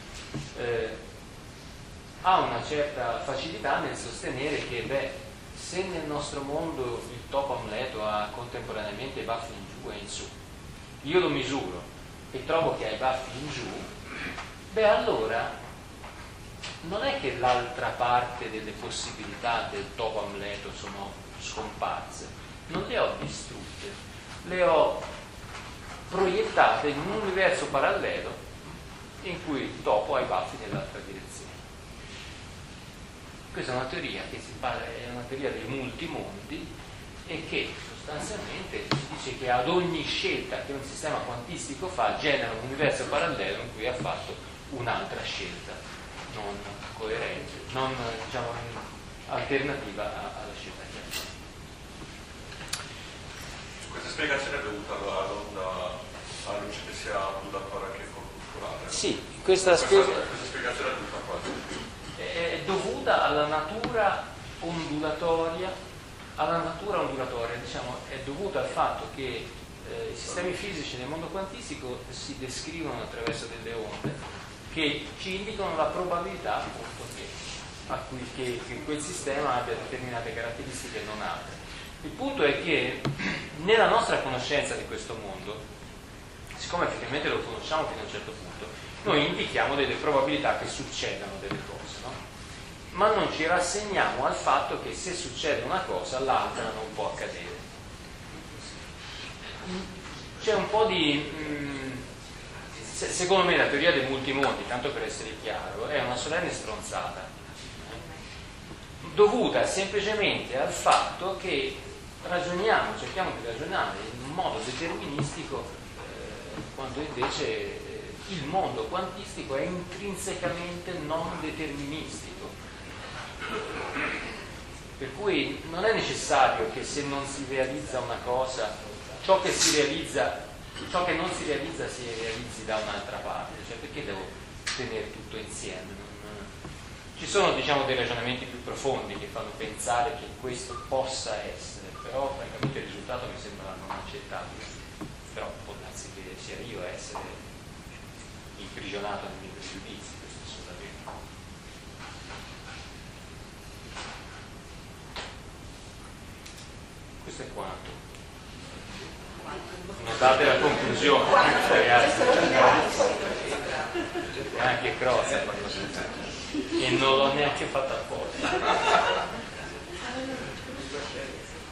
ha una certa facilità nel sostenere che se nel nostro mondo il topo Amleto ha contemporaneamente i baffi in giù e in su, io lo misuro e trovo che ha i baffi in giù, allora non è che l'altra parte delle possibilità del topo Amleto sono scomparse, non le ho distrutte, le ho proiettate in un universo parallelo in cui il topo ha i baffi nell'altra direzione. Questa è una teoria che è una teoria dei multimondi e che sostanzialmente dice che ad ogni scelta che un sistema quantistico fa genera un universo parallelo in cui ha fatto un'altra scelta non coerente, non diciamo alternativa alla scelta che ha fatto. Questa spiegazione è dovuta alla luce che sia ondulatoria che corpuscolare? Sì, questa spiegazione è dovuta a cosa? È dovuta alla natura ondulatoria alla natura ondulatoria, diciamo, è dovuta al fatto che i sistemi fisici nel mondo quantistico si descrivono attraverso delle onde che ci indicano la probabilità appunto che quel sistema abbia determinate caratteristiche e non altre. Il punto è che nella nostra conoscenza di questo mondo, siccome effettivamente lo conosciamo fino a un certo punto, noi indichiamo delle probabilità che succedano delle cose, no? Ma non ci rassegniamo al fatto che se succede una cosa l'altra non può accadere. C'è un po' di secondo me la teoria dei multimondi, tanto per essere chiaro, è una solenne stronzata dovuta semplicemente al fatto che cerchiamo di ragionare in modo deterministico quando invece il mondo quantistico è intrinsecamente non deterministico, per cui non è necessario che se non si realizza una cosa, ciò che non si realizza si realizzi da un'altra parte, cioè perché devo tenere tutto insieme? Ci sono, diciamo, dei ragionamenti più profondi che fanno pensare che questo possa essere, però francamente il risultato mi sembra non accettabile, però può darsi che sia io a essere imprigionato nei miei pregiudizi, questo assolutamente. Questo è quanto. Notate la conclusione, ragazzi. Anche Croce e non l'ho neanche fatta apposta.